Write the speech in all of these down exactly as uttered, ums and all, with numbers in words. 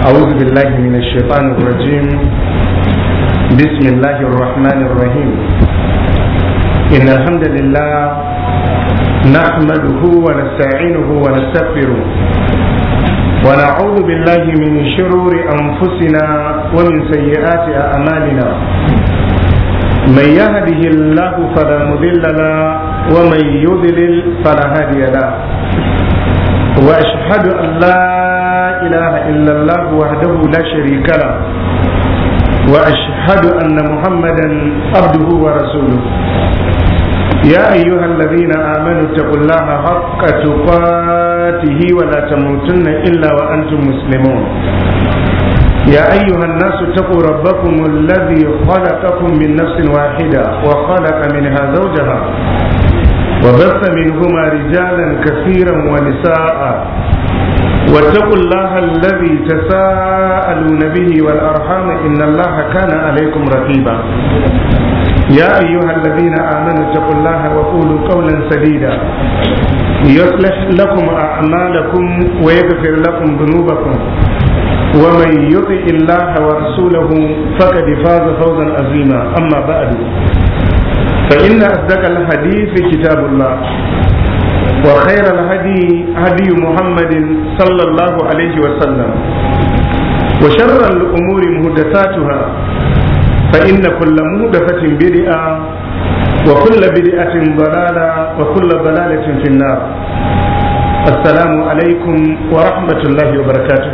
أعوذ بالله من الشيطان الرجيم. بسم الله الرحمن الرحيم. إن الحمد لله نحمده ونستعينه ونستغفره ونعوذ بالله من شرور أنفسنا ومن سيئات أعمالنا. من يهده الله فلا مضل له ومن يضلل فلا هادي له. وأشهد أن لا إله إلا الله وحده لا شريك له وأشهد أن محمدا عبده ورسوله. يا أيها الذين آمنوا اتقوا الله حق تقاته ولا تموتن إلا وأنتم مسلمون. يا أيها الناس اتقوا ربكم الذي خلقكم من نفس واحدة وخلق منها زوجها وبث منهما رجالا كثيرا ونساء واتقوا الله الذي تساءلون به والأرحام إن الله كان عليكم رقيبا. يا أيها الذين آمنوا اتقوا الله وقولوا قولا سديدا يصلح لكم أعمالكم ويغفر لكم ذنوبكم ومن يطع الله ورسوله فقد فاز فوزا عظيما. أما بعد فإن أصدق الحديث كتاب الله وخير الهدي هدي محمد صلى الله عليه وسلم وشر الأمور محدثاتها فإن كل محدثة بدعة وكل بدعة ضلالة وكل ضلالة في النار. السلام عليكم ورحمة الله وبركاته.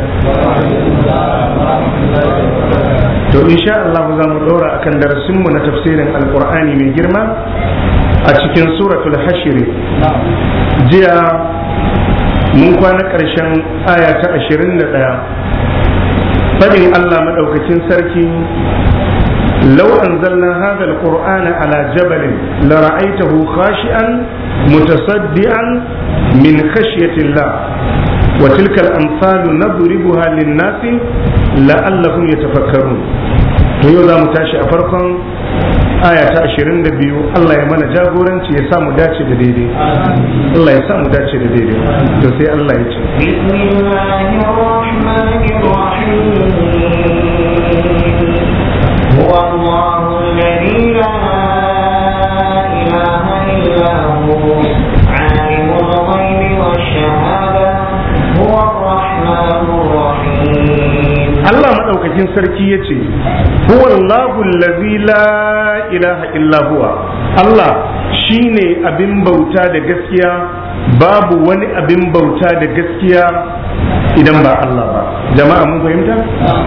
to insha Allah za mu dora akan darasinmu na tafsirin alkur'ani mai girma a cikin suratul hashir. jiya mun kwana ƙarshen aya ta ashirin da ɗaya fadin Allah madaukakin sarki law anzalna hadha alqur'ana ala jabalin la ra'aytahu khashi'an mutasaddian min khashyati Allah wa tilka al-amsalu nadribuha lin-nasi la'allahum yatafakkarun. to yau za mu tashi a farkon aya ta ashirin da biyu. Allah ya mana jagoranci ya samu dace da daidai. Allah ya samu dace da daidai. to sai Allah ya ce huwa Allahu alladhi la ilaha illa hu alimul ghaibi wash-shahada huwa ar-rahmanur rahim. Allah madaukakin sarki yace huwa Allahu allazi la ilaha illa huwa. Allah shine abin bauta da gaskiya, babu wani abin bauta da gaskiya idan ba Allah ba. Jama'a mun fahimta?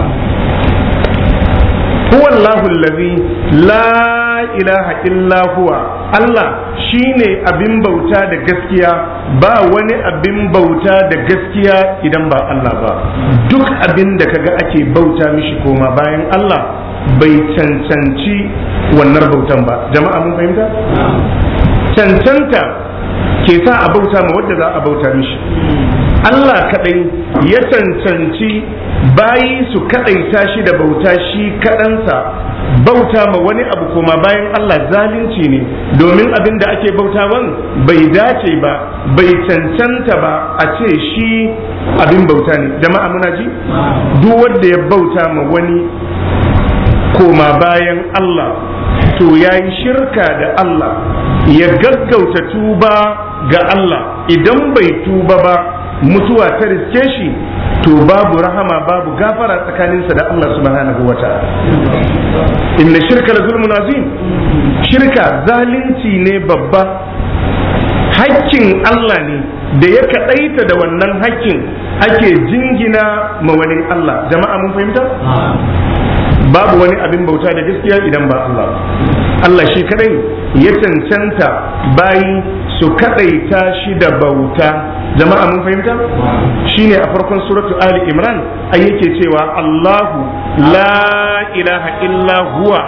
huwa Allahu allazi la ilaha illa huwa. Allah shine abin bauta da gaskiya, ba wani abin bauta da gaskiya idan ba Allah ba. duk abin da kaga ake bauta mishi koma bayan Allah bai cancanci wannan bautan ba. Jama'a mun fahimta? cancanta ke sa a bauta ma wadda za a bauta mishi. Allah kadai ya cancanci bayi su kadaita shi da bauta shi kadansa. bauta ma wani abu koma bayan Allah zalunci ne, domin abin da ake bautawan bai dace ba, bai cancanta ba a ce shi abin bauta ne. Jama'a muna ji? duk wanda ya bauta ma wani koma bayan Allah to yayi shirka da Allah, ya gaggauta tuba ga Allah. idan bai tuba ba mutuwa ta riske shi to babu rahama babu gafara tsakaninsa da Allah subhanahu wa ta'ala. inna shirka la zulmun azim. shirka zalunci ne babba. hakkin Allah ne da ya kadaita da wannan hakkin ake jingina ma wani Allah. Jama'a mun fahimta? babu wani abin bauta da gaskiya idan ba Allah. Allah shi kadai ya cancanta bayi su kadaita shi da bauta. Jama'a mun fahimta? shine a farkon suratu Ali Imran ai yake cewa Allahu la ilaha illa huwa.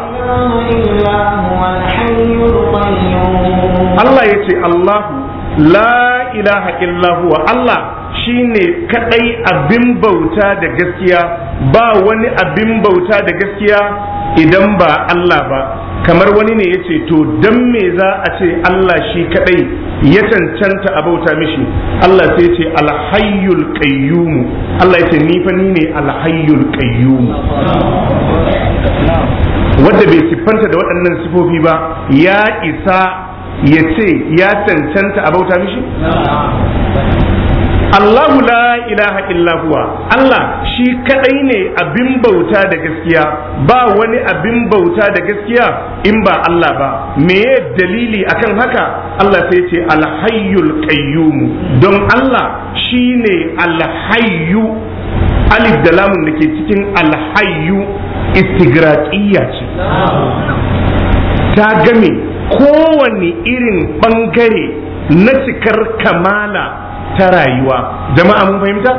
Allah yace Allahu la ilaha illa huwa. Allah shine kadai abin bauta da gaskiya, ba wani abin bauta da gaskiya idan ba Allah ba. kamar wani ne ya ce to dan me za a ce Allah shi kadai ya cancanta a bauta mishi Allah sai ya ce alhayyul qayyum Allah ya ce ni fa ni ne alhayyul qayyum wanda bai siffanta da waɗannan sifofi ba ya isa ya ce ya cancanta a bauta mishi Allahu la ilaha illa huwa Allah shi kadai ne abin bauta da gaskiya ba wani abin bauta da gaskiya in ba Allah ba meye dalili akan haka Allah sai ce alhayyul qayyum don Allah shine alhayyu alif da lamun dake cikin alhayyu istigraqiyya ce ta game kowane irin bangare na cikar kamala ta rayuwa jama'a mun fahimta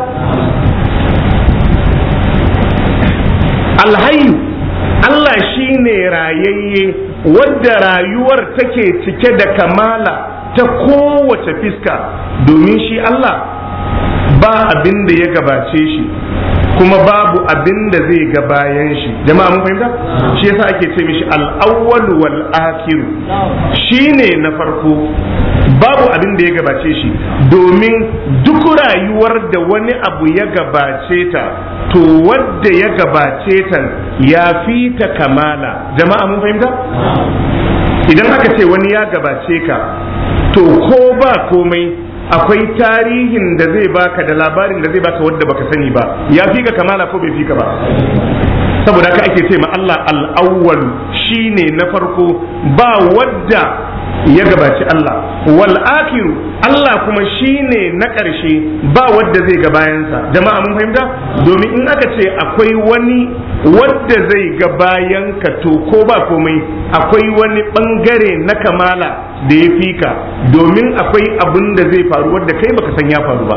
alhayyu Allah shine rayayye wadda rayuwar take cike da kamala ta kowace fiska domin shi Allah ba abin da ya gabace shi kuma babu abin da zai ga bayan shi jama'a mun fahimta shi yasa ake ce mishi al-awwal wal akhir shine na farko babu abin da ya gabace shi domin duk rayuwar da wani abu ya gabace ta to wadda ya gabace ta ya fi ta kamala jama'a mun fahimta idan aka ce wani ya gabace ka to ko ba komai akwai tarihin da zai baka da labarin da zai baka wadda baka sani ba ya fi ka kamala ko bai fi ka ba saboda haka ake ce ma Allah al-awwal shine na farko ba wadda ya gabaci Allah wal akiru Allah kuma shine na ƙarshe ba wadda zai ga bayansa jama'a mun fahimta domin in aka ce akwai wani wadda zai ga bayan ka to ko ba komai akwai wani bangare na kamala da ya fi ka domin akwai abin da zai faru wadda kai baka san ya faru ba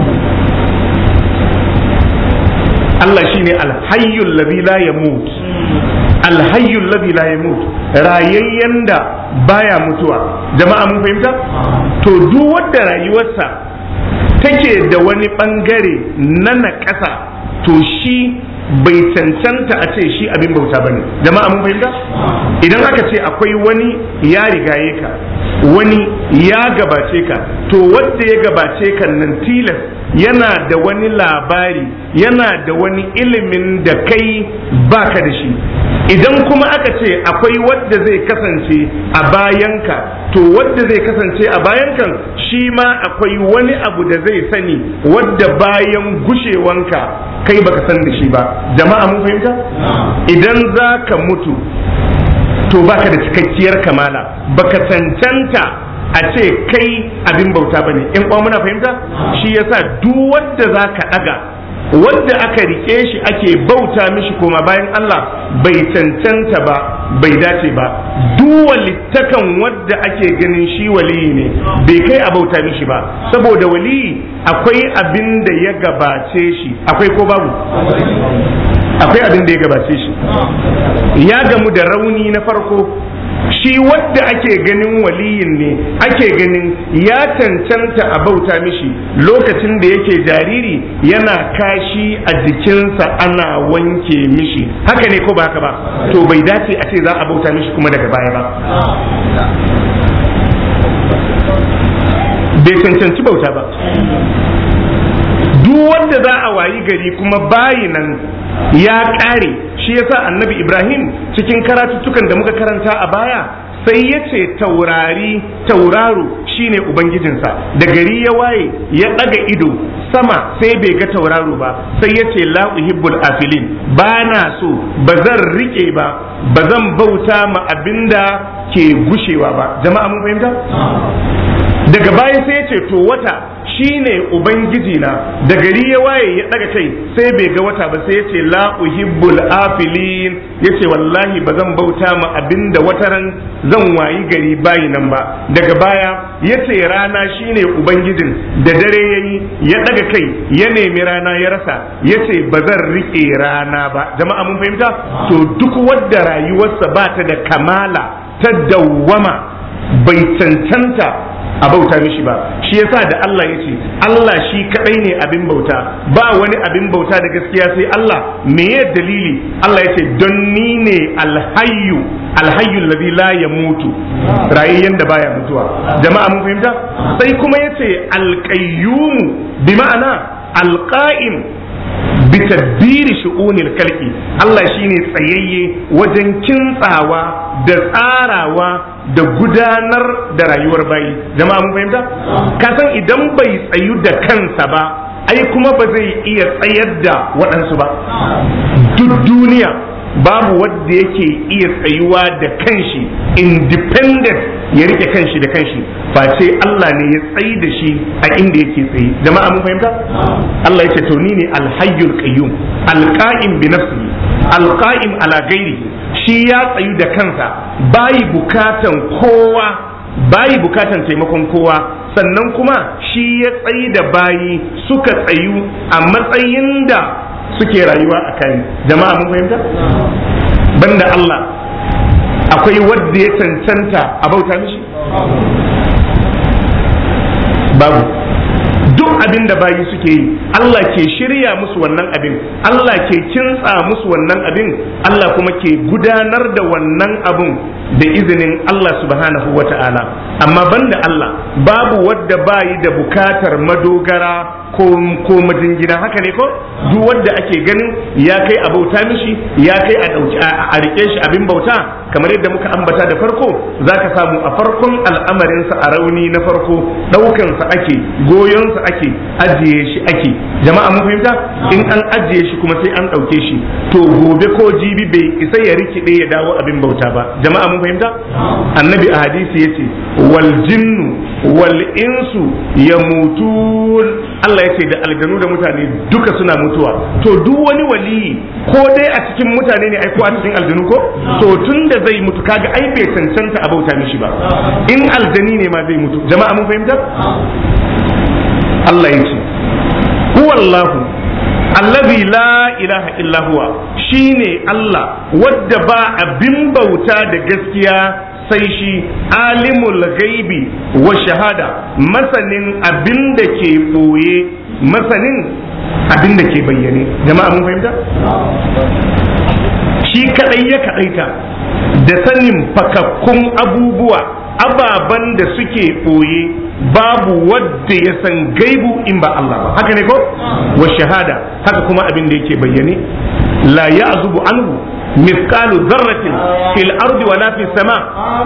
Allah shine alhayyul ladhi la yamut alhayyul ladhi la yamut rayayyen da baya mutuwa jama'a mun fahimta to duk wanda rayuwarsa take da wani bangare na naƙasa to shi bai cancanta a ce shi abin bauta bane jama'a mun fahimta idan aka ce akwai wani ya rigaye ka wani ya gabace ka to wanda ya gabace ka nan tilas yana da wani labari yana da wani ilimin da kai baka da shi idan kuma aka ce akwai wadda zai kasance a bayanka to wadda zai kasance a bayankan shi ma akwai wani abu da zai sani wadda bayan gushewanka kai baka san da shi ba jama'a mun fahimta idan za ka mutu to baka da cikakkiyar kamala baka cancanta a ce kai abin bauta bane in kuma muna fahimta shi yasa duk wanda za ka daga wanda aka rike shi ake bauta mishi koma bayan Allah bai cancanta ba bai dace ba duk walittakan wanda ake ganin shi waliyi ne bai kai a bauta mishi ba saboda waliyi akwai abin da ya gabace shi akwai ko babu akwai abin da ya gabace shi ya gamu da rauni na farko shi wadda ake ganin waliyin ne ake ganin ya cancanta a bauta mishi lokacin da yake jariri yana kashi a jikinsa ana wanke mishi haka ne ko ba haka ba to bai dace a ce za a bauta mishi kuma daga baya ba bai cancanci bauta ba duk wanda za a wayi gari kuma bayi nan ya ƙare shi yasa annabi Ibrahim cikin karatuttukan da muka karanta a baya sai ya ce taurari tauraro shine ubangijinsa da gari ya waye ya ɗaga ido sama sai bai ga tauraro ba sai ya ce la uhibbul afilin ba na so ba zan rike ba ba zan bauta ma abinda ke gushewa ba jama'a mun fahimta daga baya sai ya ce to wata shine ubangiji na da gari ya waye ya daga kai sai bai ga wata ba sai ya ce la uhibbul afilin ya ce wallahi ba zan bauta ma abinda wataran zan wayi gari bayi nan ba daga baya ya ce rana shine ubangijin da dare yayi ya daga kai ya nemi rana ya rasa ya ce ba zan rike rana ba jama'a mun fahimta to duk wanda rayuwarsa ba ta da kamala ta dawwama bai cancanta a bauta mishi ba. Shi yasa da Allah ya ce Allah shi kadai ne abin bauta, ba wani abin bauta da gaskiya sai Allah. Me ya dalili? Allah ya ce don ni ne alhayyu alhayyu alladhi la yamutu, rayayyen da baya mutuwa. Jama'a mun fahimta? Sai kuma ya ce alqayyum bi ma'ana alqa'im bitadbiri shu'unil kalki. Allah shine tsayayye wajen kintsawa da tsarawa da gudanar da rayuwar bayi. Jama'a mun fahimta? Kasan idan bai tsayu da kansa ba, ai kuma ba zai iya tsayar da waɗansu ba. Duk duniya babu wanda yake iya tsayuwa da kanshi independent ya rike kanshi da kanshi, face Allah ne ya tsayi da shi a inda yake tsayi. Jama'a mun fahimta? Allah ya ce to ni ne alhayyul qayyum alqa'im bi nafsihi alqa'im ala ghairihi. Shi ya tsayu da kansa, bayi bukatan kowa, bayi bukatan taimakon kowa, sannan kuma shi ya tsayi da bayi suka tsayu a matsayin da suke rayuwa a kai. Jama'a mun fahimta? Banda Allah akwai wadda ya cancanta a bauta mishi? Babu. Duk abin da bayi suke yi Allah ke shirya musu wannan abin, Allah ke kintsa musu wannan abin, Allah kuma ke gudanar da wannan abun da izinin Allah subhanahu wa ta'ala. Amma banda Allah babu wadda bayi da bukatar madogara ko ko majingina. Haka ne ko? Duk wadda ake ganin ya kai a bauta mishi, ya kai a dauki a rike shi abin bauta, kamar yadda muka ambata da farko, zaka samu a farkon al'amarin sa a rauni na farko daukan sa ake, goyon sa ake, ajiye shi ake. Jama'a mun fahimta? In an ajiye shi kuma sai an dauke shi, to gobe ko jibi bai isa ya rikide ya dawo abin bauta ba. Jama'a mun fahimta? Annabi a hadisi yace wal jinnu wal insu yamutun. Allah ya ce da aljanu da mutane duka suna mutuwa. To duk wani waliyi ko dai a cikin mutane ne ai ko a cikin aljanu ko? To tun da zai mutu kaga ai bai cancanta a bauta mishi ba. In aljani ne ma zai mutu. Jama'a mun fahimta? Allah ya ce huwallahu allazi la ilaha illa huwa, shine Allah wadda ba abin bauta da gaskiya sai shi, alimul gaibi wa shahada, masanin abin da ke boye, masanin abin da ke bayyane. Jama'a mun fahimta? Shi kadai ya kadaita da sanin fakakkun abubuwa, ababan da suke boye, babu wadda ya san gaibu in ba Allah ba. Haka ne ko? Wa shahada, haka kuma abin da yake bayyane. La ya'zubu anhu مثقال ذرة في الأرض ولا في السماء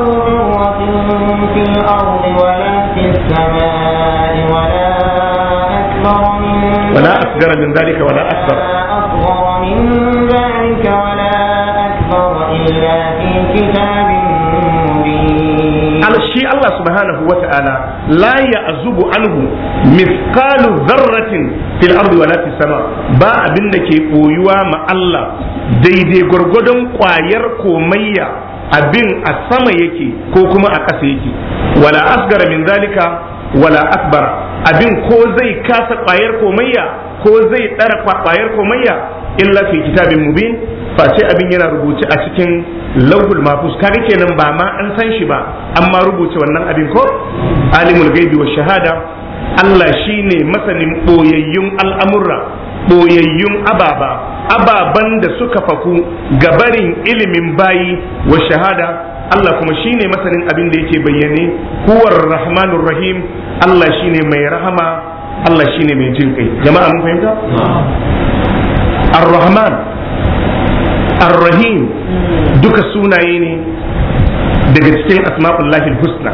في الأرض ولا في السماء ولا أكبر من ولا أصغر من ذلك ولا أكبر أصغر من ذلك ولا أكبر إلا في كتاب مبين. على الشيء الله سبحانه وتعالى لا يعزب عنه مثقال ذرة في الأرض ولا في السماء. با abin da ke koyuwa ma Allah daidai gwargwadon kwayar komayya, abin a sama yake ko kuma a ƙasa yake. Wala asgara min zalika wala akbar, abin ko zai kasa kwayar komayya ko zai ɗara kwayar komayya illa fi kitabin mubin, face abin yana rubuce a cikin lauhul mahfuz. kaga kenan ba ma an san shi ba, amma rubuce wannan abin ko? Alimul gaibi wa shahada, Allah shine masanin boyayyun al'amurra, boyayyun ababa, ababan da suka faku gabarin ilimin bayi wa shahada. Allah kuma shine masanin abin da yake bayyane. Huwar rahmanur rahim, Allah shine mai rahama, Allah shine mai jin kai. Jama'a mun fahimta? Ar-Rahman, Ar-Rahim duka sunaye ne daga cikin asma'ullahi husna.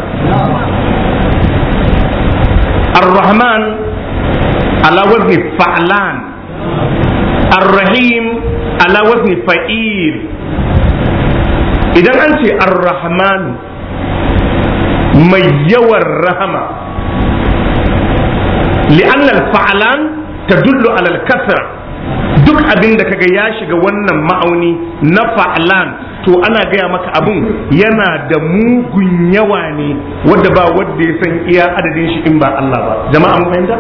Ar-Rahman ala wazni fa'lan, Ar-Rahim ala wazni fa'il. Idan an ce Ar-Rahman mai yawan rahama, li'anna al-fa'lan tadullu ala al-kasra. Duk abin da kaga ya shiga wannan ma'auni na fa'lan, to ana gaya maka abun yana da mugun yawa ne, wadda ba wadda ya san iya adadin shi in ba Allah ba. Jama'a mun fahimta?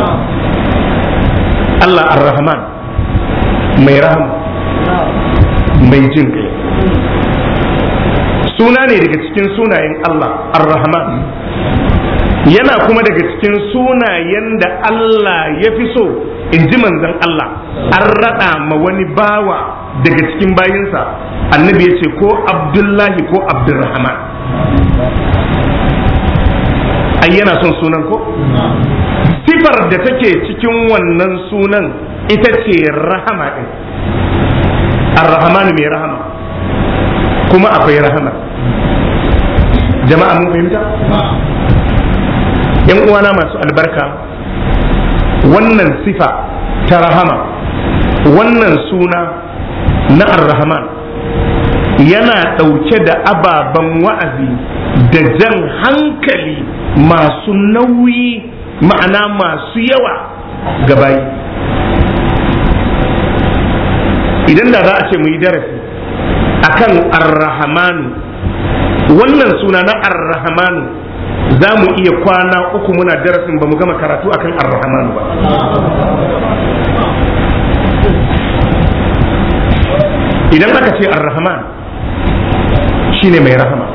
Allah Ar-Rahman mai rahama, mai jin kai, suna ne daga cikin sunayen Allah Ar-Rahman. yana kuma daga cikin sunayen da Allah ya fi so in ji manzon Allah an raɗa ma wani bawa daga cikin bayinsa annabi ya ce ko Abdullahi ko Abdurrahman ai yana son sunan ko sifar da take cikin wannan sunan ita ce rahama din ar-rahman mai rahama kuma akwai rahama jama'a mun fahimta yan uwana masu albarka wannan sifa ta rahama wannan suna na ar-rahman yana ɗauke da ababen wa'azi da jan hankali masu nauyi ma'ana masu yawa ga bayi. Idan da za a ce mu yi darasi akan ar-rahmanu wannan suna na ar-rahmanu za mu iya kwana uku muna darasin ba mu gama karatu akan ar-rahmanu ba. Idan aka ce ar-rahman shine mai rahama,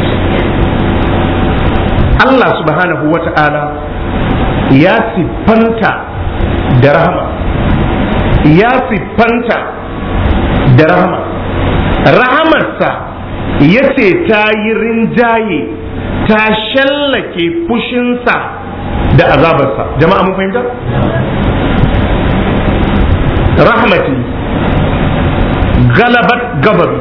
Allah subhanahu wa ta'ala ya siffanta da rahama, ya siffanta da rahama, rahamarsa ya ce ta yi rinjaye ta shallake fushinsa da azabarsa. Jama'a mun fahimta? Rahmati galabat gababi,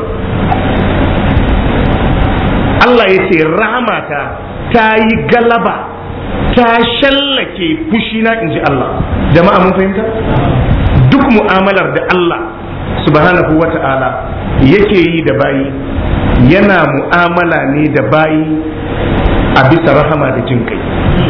Allah ya ce rahamata ta yi galaba ta shallake fushina in ji Allah. Jama'a mun fahimta? Duk mu'amalar da Allah subhanahu wa ta'ala yake yi da bayi yana mu'amala ne da bayi a bisa rahama da jin kai.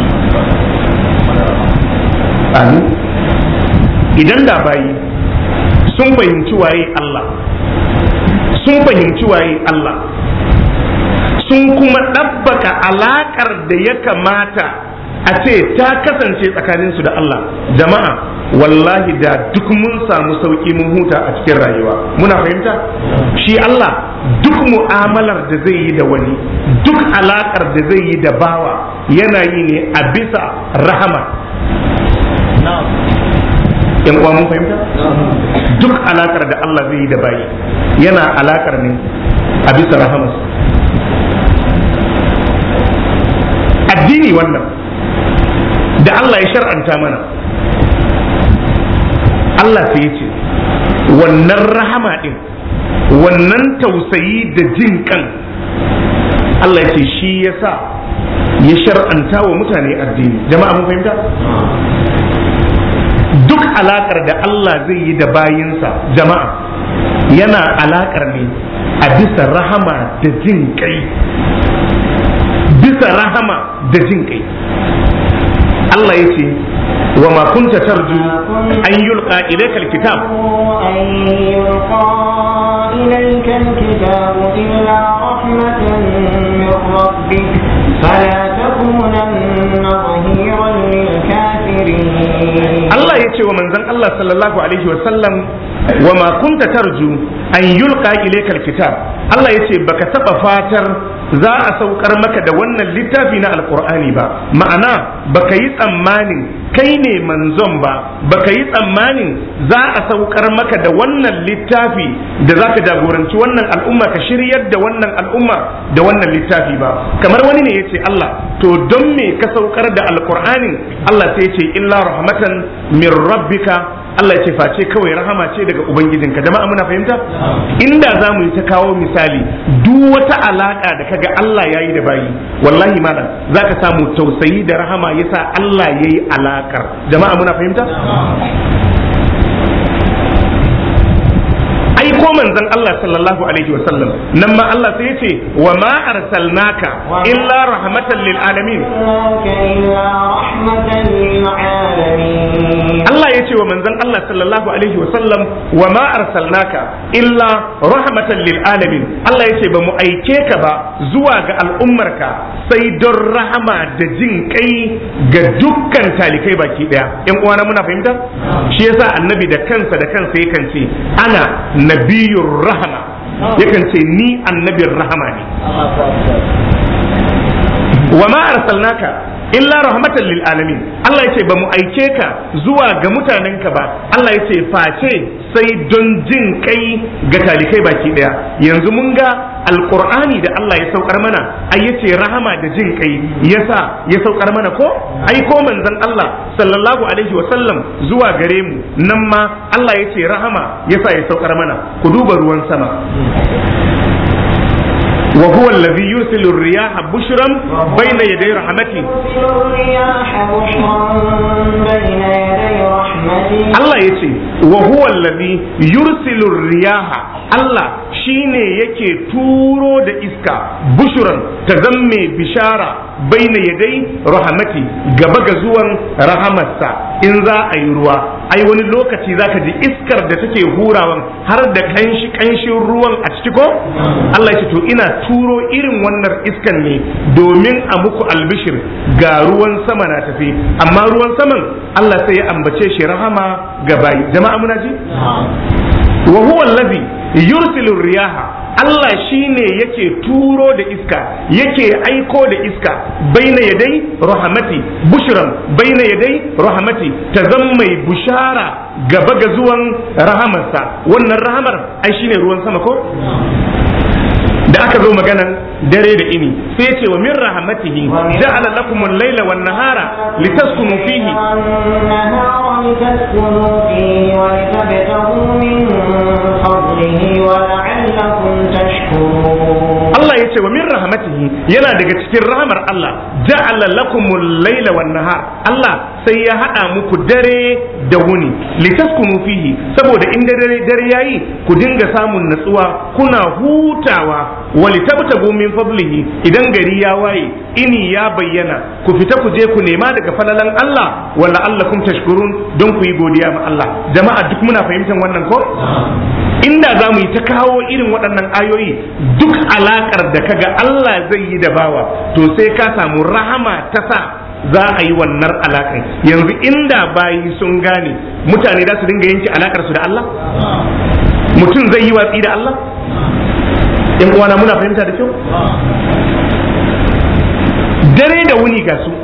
Amin. Idan da bayi sun fahimci waye Allah, sun fahimci waye Allah, sun kuma ɗabbaka alaƙar da ya kamata a ce ta kasance tsakaninsu da Allah, jama'a wallahi da duk mun samu sauƙi mun huta a cikin rayuwa. Muna fahimta? Shi Allah duk mu'amalar da zai yi da wani, duk alaƙar da zai yi da bawa yana yi ne a bisa rahama. Yan uwa mun fahimta? Duk alaƙar da Allah zai yi da bayi yana alaƙar ne a bisa rahamarsa. Addini wannan da Allah ya shar'anta mana, Allah sai ya ce wannan rahama din, wannan tausayi da jin kan, Allah ya ce shi yasa ya shar'anta wa mutane addini. Jama'a mun fahimta? Duk alakar da Allah zai yi da bayinsa, jama'a yana alakar ne a bisa rahama da jin kai, bisa rahama da jin kai. Allah ya ce wa ma kunta tarju an yulqa ilayka alkitab an yulqa ilayka alkitab illa rahmatan min rabbik fala takunanna zahiran lil kafirin. Allah ya ce wa manzon Allah sallallahu alaihi wa sallam wa ma kunta tarju an yulqa ilayka alkitab, Allah ya ce baka taba fatar za a saukar maka da wannan littafi na alkur'ani ba, ma'ana baka yi tsammanin kai ne manzon ba, baka yi tsammanin za a saukar maka da wannan littafi da za ka jagoranci wannan al'umma ka shiryar da wannan al'umma da wannan littafi ba. Kamar wani ne ya ce Allah to don me ka saukar da alkur'anin? Allah sai ya ce illa rahmatan min rabbika, Allah ya ce face kawai rahama ce daga ubangijinka. Jama'a muna fahimta? Inda za mu yi ta kawo misali duk wata alaka da kaga Allah yayi da bayi, wallahi malam zaka samu tausayi da rahama yasa Allah yayi alakar. Jama'a muna fahimta? ai ko manzon Allah sallallahu alaihi wa sallam nan ma Allah sai yace wa ma arsalnaka illa rahmatan lil alamin. Allah yace wa manzon Allah sallallahu alaihi wa sallam wa ma arsalnaka illa rahmatan lil alamin. Allah yace ba mu aike ka ba zuwa ga al'ummarka sai don rahama da jin kai ga dukkan talikai baki daya. Yan uwana muna fahimta? Shi yasa annabi da kansa da kansa yakan ce ana nabiyur rahama, yakan ce ni annabin rahama ne. Wa ma arsalnaka illa rahmatan lil alamin Allah yace ba mu aike ka zuwa ga mutanenka ba Allah yace face sai don jin kai ga talikai baki daya yanzu mun ga alqur'ani da Allah ya saukar mana ai yace rahama da jin kai yasa ya saukar mana ko ai ko manzon Allah sallallahu alaihi wa sallam zuwa gare mu nan ma Allah yace rahama yasa ya saukar mana ku duba ruwan sama وهو الذي يرسل الرياح بشرا بين يدي رحمته الله يتي وهو الذي يرسل الرياح الله shine yake turo da iska bushuran ta zamme bishara baina yadai rahmati gaba ga zuwan rahamarsa in za a yi ruwa ai wani lokaci zaka ji iskar da take hurawan har da kanshi kanshin ruwan a ciki ko Allah ya ce to ina turo irin wannan iskan ne domin a muku albishir ga ruwan sama na tafi amma ruwan saman Allah sai ya ambace shi rahama ga bayi jama'a muna ji wa huwa allazi yursilu riyaha Allah shine yake turo da iska yake aiko da iska baina yadai rahmati bushran baina yadai rahmati ta mai bushara gaba ga zuwan rahamarsa wannan rahamar ai shine ruwan sama ko da aka zo maganan dare da ini sai ce wa min rahmatihi ja'ala lakum al-laila wan nahara litaskunu fihi Allah ya ce wa min rahmatihi yana daga cikin rahmar Allah ja'ala lakum al-laila wan nahar Allah sai ya hada muku dare da wuni litaskunu fihi saboda in dare dare yayi ku dinga samun natsuwa kuna hutawa walitabtagu min fadlihi idan gari ya waye ini ya bayyana ku fita ku je ku nema daga falalan Allah wala allakum tashkurun don ku yi godiya ma Allah jama'a duk muna fahimtar wannan ko inda za mu yi ta kawo irin waɗannan ayoyi duk alakar da kaga Allah zai yi da bawa to sai ka samu rahama ta sa za a yi wannan alaƙar yanzu inda bayi sun gane mutane za su dinga yanke alakar su da Allah mutum zai yi watsi da Allah in uwana muna fahimta da kyau dare da wuni ga su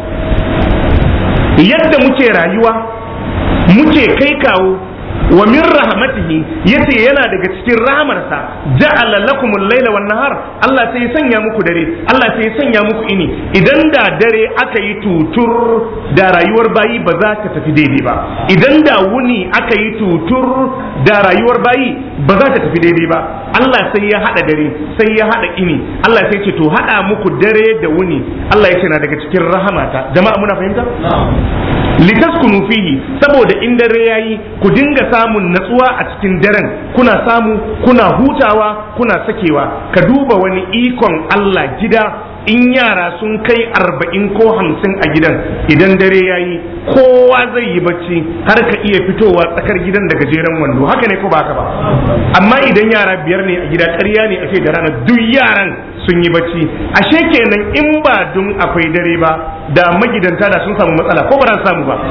yadda muke rayuwa muke kai kawo wa min rahmatihi yace yana daga cikin rahmarsa ja'ala lakum al-laila wan nahar Allah sai ya sanya muku dare Allah sai ya sanya muku ini idan da dare aka yi tutur da rayuwar bayi ba za ta tafi daidai ba idan da wuni aka yi tutur da rayuwar bayi ba za ta tafi daidai ba Allah sai ya hada dare sai ya hada ini Allah sai ce to hada muku dare da wuni Allah yace na daga cikin rahamata jama'a muna fahimta litaskunu fihi saboda in dare yayi ku dinga samun natsuwa a cikin daren kuna samu kuna hutawa kuna sakewa ka duba wani ikon Allah gida in yara sun kai arba'in ko hamsin a gidan idan dare yayi kowa zai yi bacci har ka iya fitowa tsakar gidan da gajeren wando haka ne ko ba haka ba amma idan yara biyar ne a gida ƙarya ne ake da rana duk yaran sun yi bacci ashe kenan in ba dun akwai dare ba da magidanta da sun samu matsala ko ba za su samu ba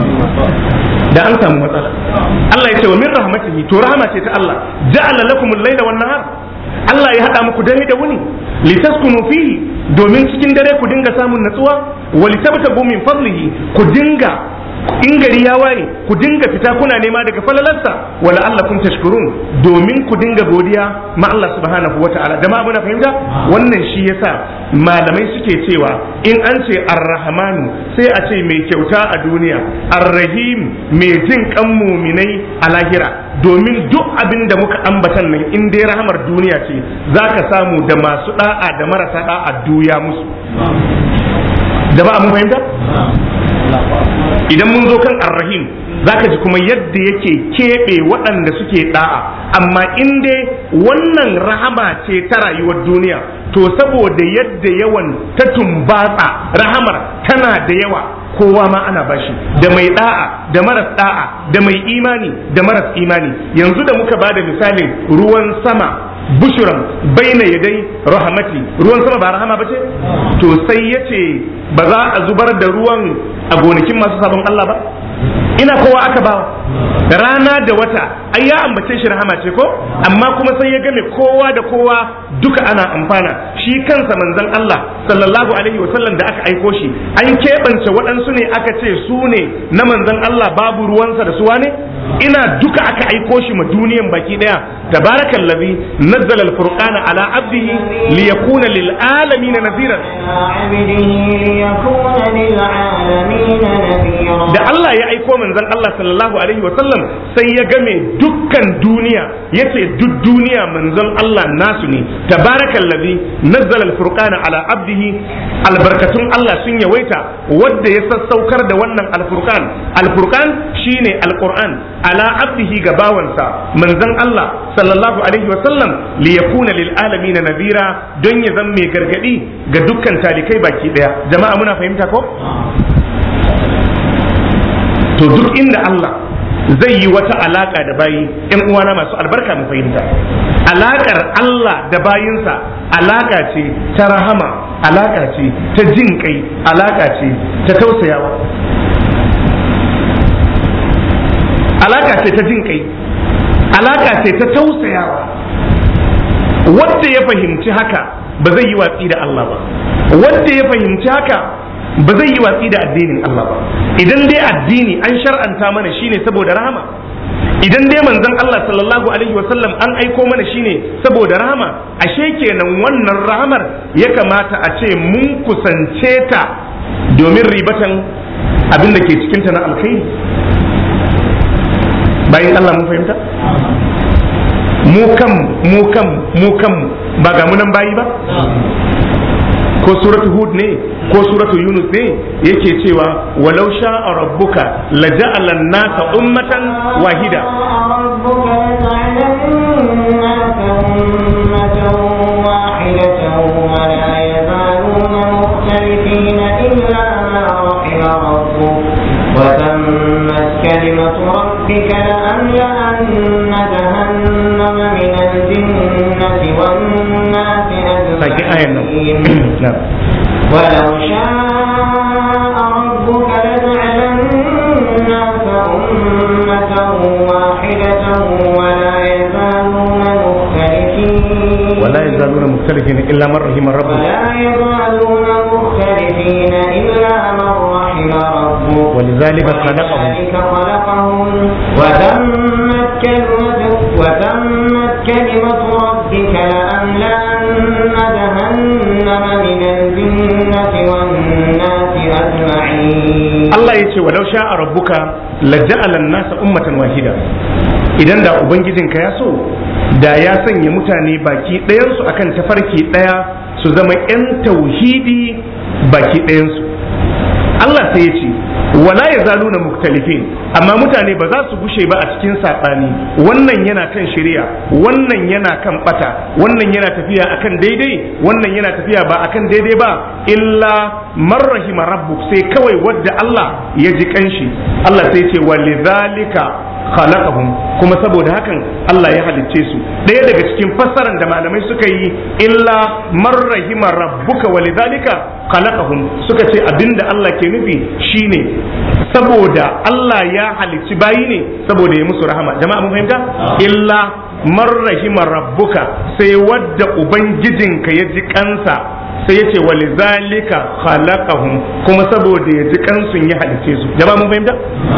da an samu matsala Allah ya ce wa min rahmatihi to rahama ce ta Allah ja'ala lakum al-laila wan nahar Allah ya hada muku dare da wuni litaskunu fihi domin cikin dare ku dinga samun natsuwa wa litabtagu min fadlihi ku dinga in gari ya waye ku dinga fita kuna nema daga falalarsa wala allakum tashkurun domin ku dinga godiya ma Allah subhanahu wataala jama'a muna fahimta wannan shi yasa malamai suke cewa in an ce ar-rahmanu sai a ce mai kyauta a duniya ar-rahim mai jin kan muminai a lahira domin duk abin da muka ambatan nan in dai rahamar duniya ce zaka samu da masu da'a da marasa da'a duya musu jama'a mun fahimta idan mun zo kan arrahim zaka ji kuma yadda yake keɓe waɗanda suke da'a amma in dai wannan rahama ce ta rayuwar duniya to saboda yadda yawan ta tumbatsa rahamar tana da yawa kowa ma ana bashi da mai da'a da maras da'a da mai imani da maras imani yanzu da muka bada misalin ruwan sama bushuran baina yadai rahmati ruwan sama ba rahama bace to sai yace ba za a zubar da ruwan a gonakin masu sabon Allah ba ina kowa aka bawa rana da wata ai ya ambace shi rahama ce ko amma kuma sai ya game kowa da kowa duka ana amfana shi kansa manzon Allah sallallahu alaihi wasallam da aka aiko shi an keɓance waɗansu ne aka ce su ne na manzon Allah babu ruwansa da su wane ina duka aka aiko shi ma duniyan baki daya tabarakallazi nazzala alfurqana ala abdihi liyakuna lil alamin nadhira da Allah ya aiko manzon Allah sallallahu alaihi wasallam sai ya game dukkan duniya yace duk duniya manzon Allah nasu ne tabarakallazi nazzala alfurqana ala abdihi albarkatun Allah sun yawaita wanda ya sassaukar da wannan alfurqan alfurqan shine alquran ala abdihi ga bawansa manzon Allah sallallahu alaihi wasallam li yakuna lil alamin nadira don ya zama mai gargadi ga dukkan talikai baki daya jama'a muna fahimta ko to duk inda Allah zai yi wata alaka da bayi yan uwana masu albarka mu fahimta alakar Allah da bayinsa alaka ce ta rahama alaka ce ta jin kai alaka ce ta tausayawa alaka ce ta jin kai alaka ce ta tausayawa wanda ya fahimci haka ba zai yi watsi da Allah ba wanda ya fahimci haka ba zai yi watsi da addinin Allah ba idan dai addini an shar'anta mana shine saboda rahama idan dai manzon Allah sallallahu alaihi wasallam an aiko mana shine saboda rahama ashe kenan wannan rahamar ya kamata a ce mun kusance ta domin ribatan abin da ke cikin ta na alkhairi bayan Allah mun fahimta mu kam mu kam mu kam ba ga munan bayi ba ko suratu hud ne ko suratu yunus ne yake cewa walau sha'a rabbuka laja'ala an-nasa ummatan wahida كلمة ربك لأملأن جهنم من الجنة والناس أجمعين ولو شاء ربك لجعل الناس أمة واحدة ولا يزالون مختلفين ولا يزالون مختلفين إلا من رحم ربك ولا يزالون مختلفين إلا من رحم ربك ولذلك خلقهم خلقهم وتمت كلمة وتمت كلمة ربك لأملأن جهنم من الجنة والناس أجمعين الله يقول ولو شاء ربك لجعل الناس أمة واحدة idan da ubangijinka ya so da ya sanya mutane baki ɗayansu akan tafarki ɗaya su zama 'yan tauhidi baki ɗayansu Allah sai ya ce wala ya zalu na muktalifin amma mutane ba za su gushe ba a cikin saɓani wannan yana kan shari'a wannan yana kan bata wannan yana tafiya akan daidai wannan yana tafiya ba akan daidai ba illa man rahima rabbuk sai kawai wadda Allah ya ji kanshi Allah sai ce walidhalika khalaqahum kuma saboda hakan Allah ya halicce su ɗaya daga cikin fassarar da malamai suka yi illa man rahima rabbuka walidhalika khalaqahum suka ce abinda Allah ke nufi shine saboda Allah ya halicci bayi ne saboda ya musu rahama jama'a mun fahimta illa man rahima rabbuka sai wadda ubangijinka ya ji kansa sai ya ce walizalika khalaqahum kuma saboda ya ji kansun ya halicce su jama'a mun fahimta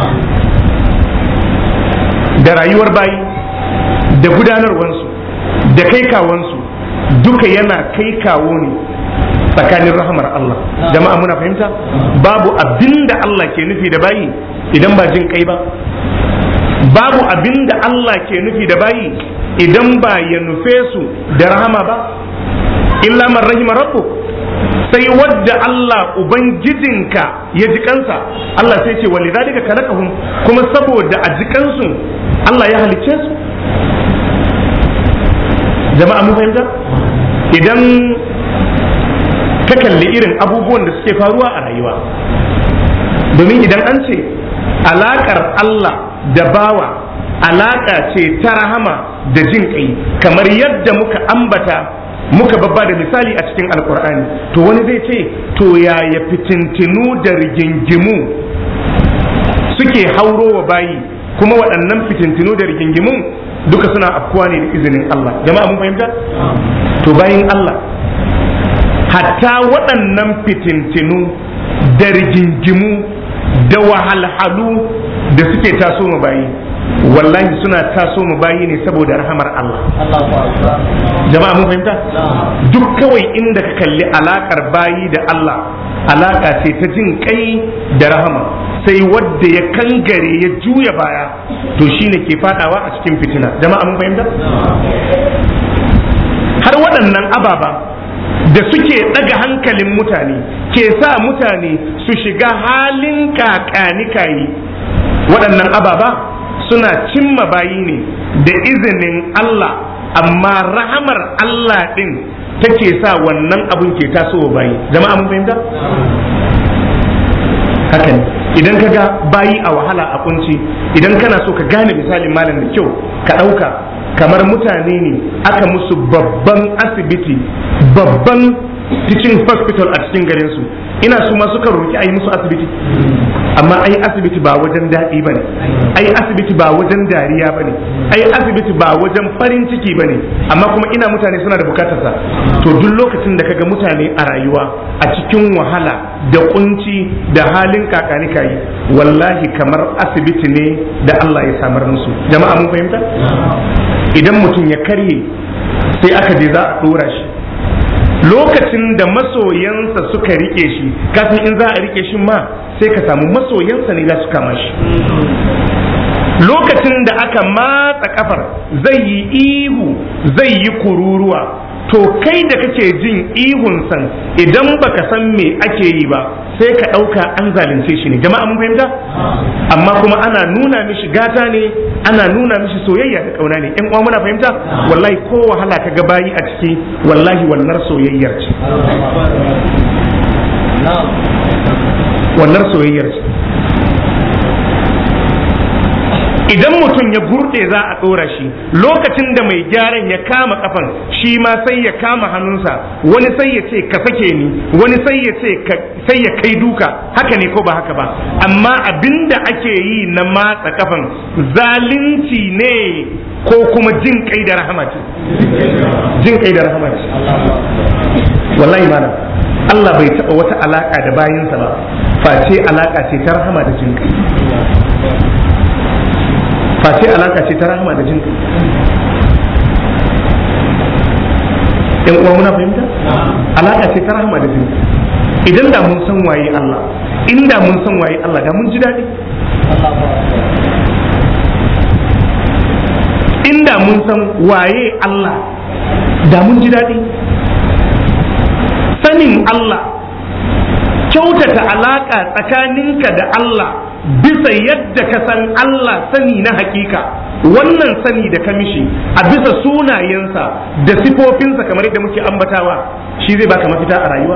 da rayuwar bayi da gudanarwansu da kai kawansu duka yana kai kawo ne tsakanin rahamar Allah jama'a muna fahimta babu abinda Allah ke nufi da bayi idan ba jin kai ba babu abinda Allah ke nufi da bayi idan ba ya nufe su da rahama ba illa man rahima rabbuk sai wadda Allah ubangijinka ya ji kansa Allah sai ce walidhalika khalaqahum kuma saboda a ji kansu Allah ya halicce su jama'a mun fahimta idan ka kalli irin abubuwan da suke faruwa a rayuwa domin idan an ce alakar Allah da bawa alaka ce ta rahama da jin kai kamar yadda muka ambata muka babba da misali a cikin alkur'ani to wani zai ce to yaya fitintinu da rigingimu suke haurowa bayi, kuma waɗannan fitintinu da rigingimun duka suna afkuwa ne da izinin Allah. Jama'a mun fahimta? To bayin Allah, hatta waɗannan fitintinu da rigingimu da wahalhalu da suke taso mu bayi, wallahi suna taso mu bayi ne saboda rahamar Allah. Jama'a mun fahimta? Duk kawai inda ka kalli alakar bayi da Allah, alaka ce ta jin kai da rahama, sai wadda ya kangare ya juya baya to shine ke fadawa a cikin fitina. Jama'a mun fahimta? Har waɗannan ababa da suke ɗaga hankalin mutane ke sa mutane su shiga halin kakanikayi, waɗannan ababa suna cimma bayi ne da izinin Allah, amma rahamar Allah ɗin take sa wannan abun ke tasowa bayi. Jama'a mun fahimta? Haka ne, idan ka ga bayi a wahala a kunci, idan kana so ka gane misalin malam da kyau, ka ɗauka kamar mutane ne aka musu babban asibiti, babban teaching hospital a cikin garinsu, ina su ma suka roki a yi musu asibiti, amma ai asibiti ba wajen daɗi ba ne, ai asibiti ba wajen dariya ba ne, ai asibiti ba wajen farin ciki ba ne, amma kuma ina mutane suna da bukatarsa. To duk lokacin da kaga mutane a rayuwa a cikin wahala da kunci da halin kakanikayi, wallahi kamar asibiti ne da Allah ya samar musu. Jama'a mun fahimta? Idan mutum ya karye sai aka je za a ɗora shi, lokacin da masoyansa suka rike shi, kafin in za a rike shi ma sai ka samu masoyansa ne za su kama shi. Lokacin da aka matsa kafar zai yi ihu, zai yi kururuwa, to kai da kake jin ihun san idan baka san me ake yi ba sai ka ɗauka an zalunce shi ne. Jama'a mun fahimta? Amma kuma ana nuna mishi gata ne, ana nuna mishi soyayya da kauna ne. Ƴan uwa muna fahimta? Wallahi ko wahala ka ga bayi a ciki, wallahi wannan soyayyar ce, wannan soyayyar ce. Idan mutum ya gurde za a ɗora shi, lokacin da mai gyaran ya kama kafan, shi ma sai ya kama hannunsa, wani sai ya ce ka sake ni, wani sai ya ce sai ya kai duka. Haka ne ko ba haka ba? Amma abinda ake yi na matsa kafan zalunci ne ko kuma jin kai da rahama ce? Jin kai da rahama ce. Wallahi malam, Allah bai taɓa wata alaka da bayinsa ba face alaka ce ta rahama da jin kai. face alaka ce ta rahama da jinka. Yan uwa muna fahimta? Alaka ce ta rahama da jinka. Idan da mun san waye Allah, inda mun san waye Allah da mun ji daɗi. Inda mun san waye Allah da mun ji daɗi. Sanin Allah, kyautata alaka tsakaninka da Allah bisa yadda ka san Allah sani na hakika, wannan sani da ka mishi a bisa sunayensa da sifofinsa kamar yadda muke ambatawa, shi zai baka mafita a rayuwa.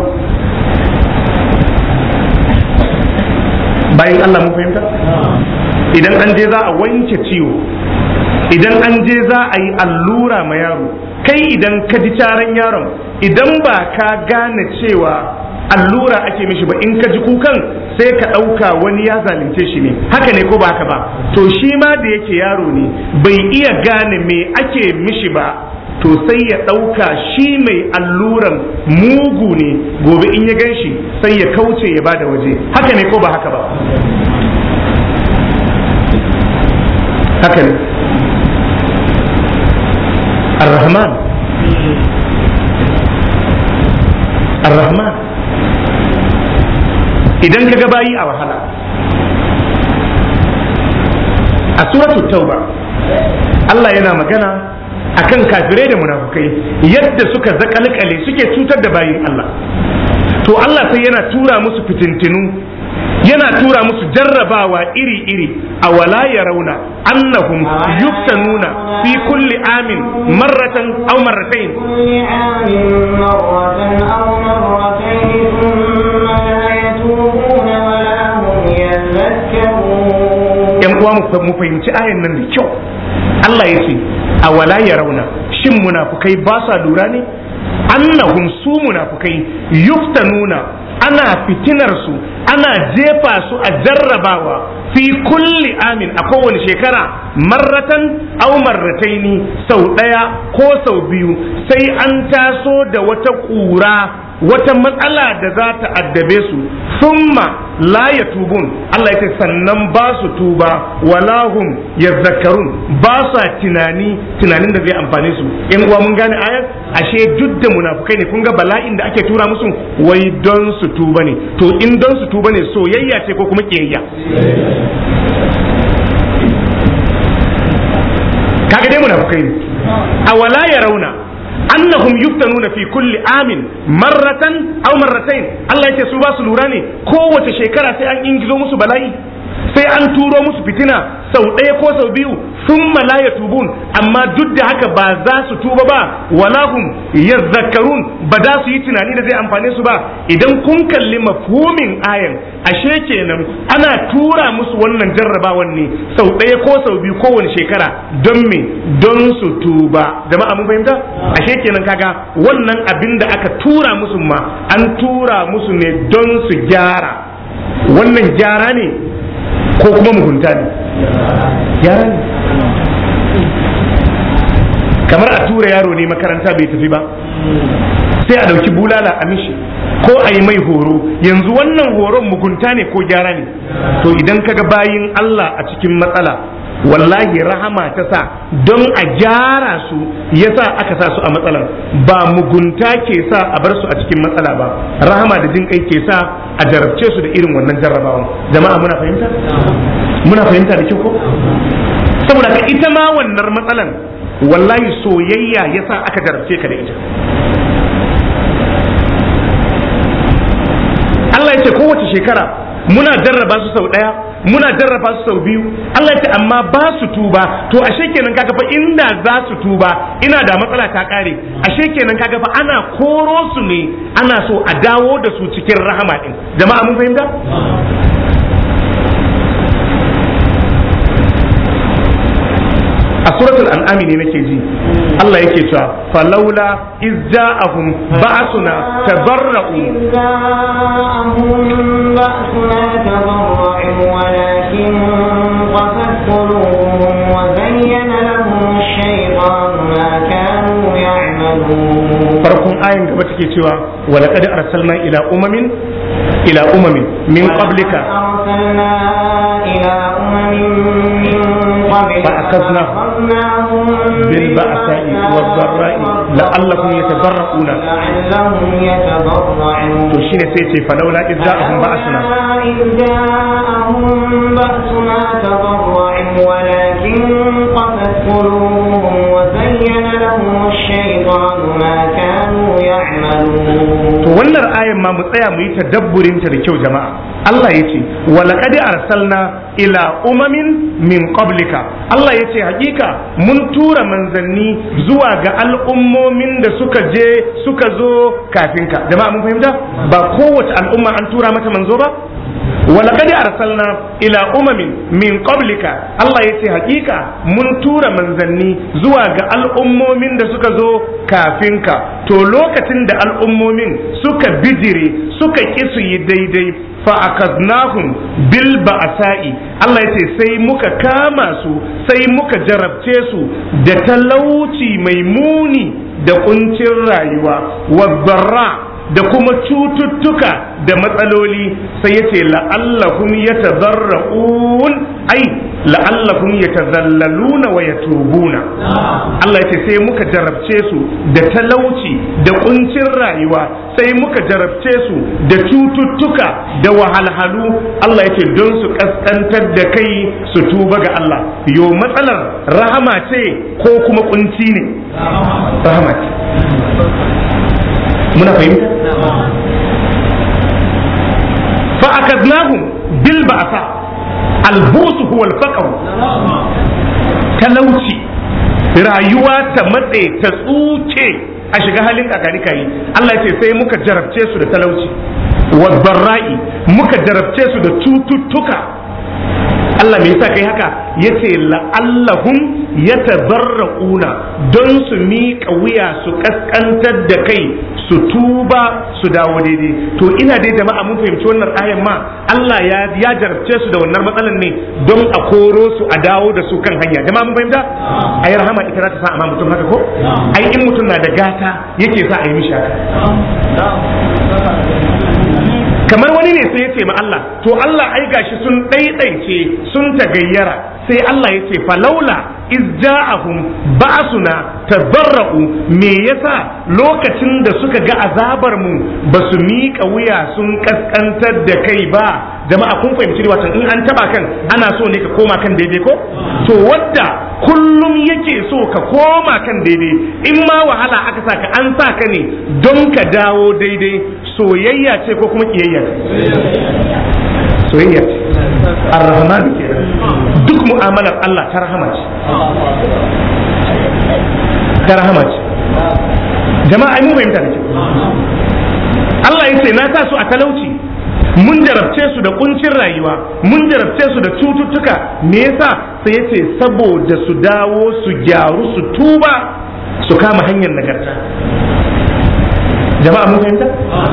Bayan Allah mun fahimta? Idan an je za a wanke ciwo, idan an je za a yi allura ma yaro, kai idan ka ji taron yaron, idan ba ka gane cewa allura ake mishi ba, in ka ji kukan sai ka ɗauka wani ya zalunce shi ne. Haka ne ko ba haka ba? To shi ma da yake yaro ne bai iya gane me ake mishi ba, to sai ya ɗauka shi mai alluran mugu ne, gobe in ya gan shi sai ya kauce ya bada waje. Haka ne ko ba haka ba? Haka ne. Ar-Rahman Ar-Rahman idan ka ga bayi a wahala, a suratul tauba Allah yana magana akan kafirai da munafukai yadda suka zakalkale suke cutar da bayin Allah. To Allah sai yana tura musu fitintinu, yana tura musu jarrabawa iri-iri. A wala ya rauna annahum yuftanuna fi kulli amin marratan aw marratayn yan uwa mu fahimci ayan nan da kyau. Allah ya ce a wala ya rauna, shin munafukai ba sa lura ne? Annahum su munafukai yuftanuna, ana fitinar su, ana jefa su a jarrabawa fi kulli amin a kowane shekara marratan aw marrataini sau ɗaya ko sau biyu sai an taso da wata ƙura wata matsala da za ta addabe su summa la yatubun Allah ya ce sannan ba su tuba walahum yazakkarun ba sa tunani tunanin da zai amfane su in uwa mun gane ayar ashe duk da munafukai ne kun ga bala'in da ake tura musu wai don su tuba ne to in don su tuba ne soyayya ce ko kuma kiyayya kaga dai munafukai ne awala yarawna annahum yuftanuna fi kulli amin marratan aw marratayn Allah yake su ba su lura ne kowace shekara sai an ingizo musu bala'i sai an turo musu fitina sau ɗaya ko sau biyu thumma la yatubun amma duk da haka ba za su tuba ba walahum yazakkarun ba za su yi tunani da zai amfane su ba idan kun kalli mafhumin ayan ashe kenan ana tura musu wannan jarrabawan ne sau ɗaya ko sau biyu kowane shekara don me don su tuba jama'a mun fahimta ashe kenan kaga wannan abin da aka tura musu ma an tura musu ne don su gyara wannan gyara ne ko kuma mugunta ne gyara ne kamar a tura yaro ne makaranta bai tafi ba sai a dauki bulala a mishi ko a yi mai horo yanzu wannan horon mugunta ne ko gyara ne to idan kaga bayin Allah a cikin matsala wallahi rahama ta sa don a gyara su yasa aka sa su a matsalar ba mugunta ke sa a bar su a cikin matsala ba rahama da jin kai ke sa a jarabce su da irin wannan jarrabawan jama'a muna fahimta muna fahimta da kyau ko saboda ka ita ma wannan matsalan wallahi soyayya yasa aka jarabce ka da ita Allah ya ce kowace shekara muna jarraba su sau daya muna jarraba su sau biyu Allah ya ce amma ba su tuba to ashe kenan kaga fa inda za su tuba ina da matsala ta kare ashe kenan kaga fa ana koro su ne ana so a dawo da su cikin rahama din jama'a mun fahimta a suratul an'am ne nake ji Allah yake cewa falaula iz ja'ahum ba'suna tabarra'u ja'ahum ba'suna tabarra'u walakin qasat qulubuhum wa zayyana lahum ash-shaytanu ma kanu ya'malun farkon ayin gaba take cewa wa laqad arsalna ila umamin ila umamin min qablika arsalna ila umamin min qablika فأخذناهم بالبأساء والضراء لعلهم يتضرعون لعلهم يتضرعون تشين سيتي فلولا إذ جاءهم بأسنا إذ جاءهم بأسنا تضرعوا ولكن قست قلوبهم وزين لهم الشيطان ما كانوا يعملون to wannan ayan ma mu tsaya mu yi tadabburin ta da kyau jama'a Allah yace wa laqad arsalna ila umamin min qablika Allah yace hakika mun tura manzanni zuwa ga al'ummomin da suka je suka zo kafin ka jama'a mun fahimta ba kowace al'umma an tura mata manzo ba ولقد أرسلنا إلى أمم من قبلك الله يتي حقيقة من تورا منزني زواج الأمومين دا سكا زو كافنك تو لوكتن دا الأمومين سكا بجري سكا كسو يديدي فأخذناهم بالبأساء الله يتي سي مكا كاماسو سي مكا جربتيسو دا تلوتي ميموني دا كنتر رايوا والضراء da kuma cututtuka da matsaloli sai ya ce la'allahum yatazarra'un ai la'allahum yatazallaluna wa yatubuna Allah ya ce sai muka jarabce su da talauci da kuncin rayuwa sai muka jarabce su da cututtuka da wahalhalu Allah ya ce don su kaskantar da kai su tuba ga Allah yo matsalar rahama ce ko kuma kunci ne rahama ce muna fahimta fa akadnahum bil ba'sa al bu's huwa al faqr talauci rayuwa ta matse ta tsuke a shiga halin kakari kai Allah ya ce sai muka jarabce su da talauci wa barra'i muka jarabce su da cututtuka Allah me yasa kai haka yace la'allahum yatadarrauna don su miƙa wuya su kaskantar da kai su tuba su dawo daidai. To ina dai jama'a mun fahimci wannan ayan ma Allah ya ya jarabce su da wannan matsalan ne don a koro su a dawo da su kan hanya. Jama'a mun fahimta? Ai rahama ita za ta sa amma mutum haka ko? Ai in mutum na da gata yake sa a yi mishi haka. Kamar wani ne sai ya ce ma Allah, to Allah ai gashi sun ɗaiɗaice sun tagayyara, sai Allah ya ce falaula iz ja'ahum ba'suna tadarra'u, me yasa lokacin da suka ga azabar mu ba su miƙa wuya sun kaskantar da kai ba. Jama'a kun fahimci wato in an taba kan ana so ne ka koma kan daidai ko? To wadda kullum yake so ka koma kan daidai, in ma wahala aka saka an sa ka ne don ka dawo daidai, soyayya ce ko kuma kiyayya ce? Soyayya ce. Ar-Rahman kenan. Duk mu'amalar Allah ta rahama ce. Ta rahama ce. Jama'a ai mu fahimta da kyau. Allah ya ce na sa su a talauci, mun jarabce su da kuncin rayuwa, mun jarabce su da cututtuka. Me yasa? Sai ya ce saboda su dawo su gyaru su tuba su kama hanyar nagarta. Jama'a mun fahimta?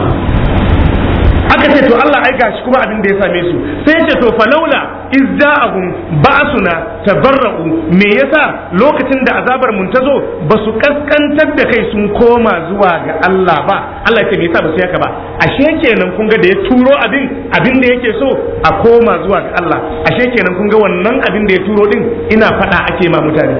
Aka ce to Allah ai gashi kuma abin da ya same su, sai ya ce to falaula iz ja'ahum ba'suna tabarra'u, me yasa lokacin da azabar mun tazo ba su kaskantar da kai sun koma zuwa ga Allah ba. Allah ya ce me yasa ba su yaka ba? Ashe kenan kun ga da ya turo abin abin da yake so a koma zuwa ga Allah. Ashe kenan kun ga wannan abin da ya turo din ina fada ake ma mutane.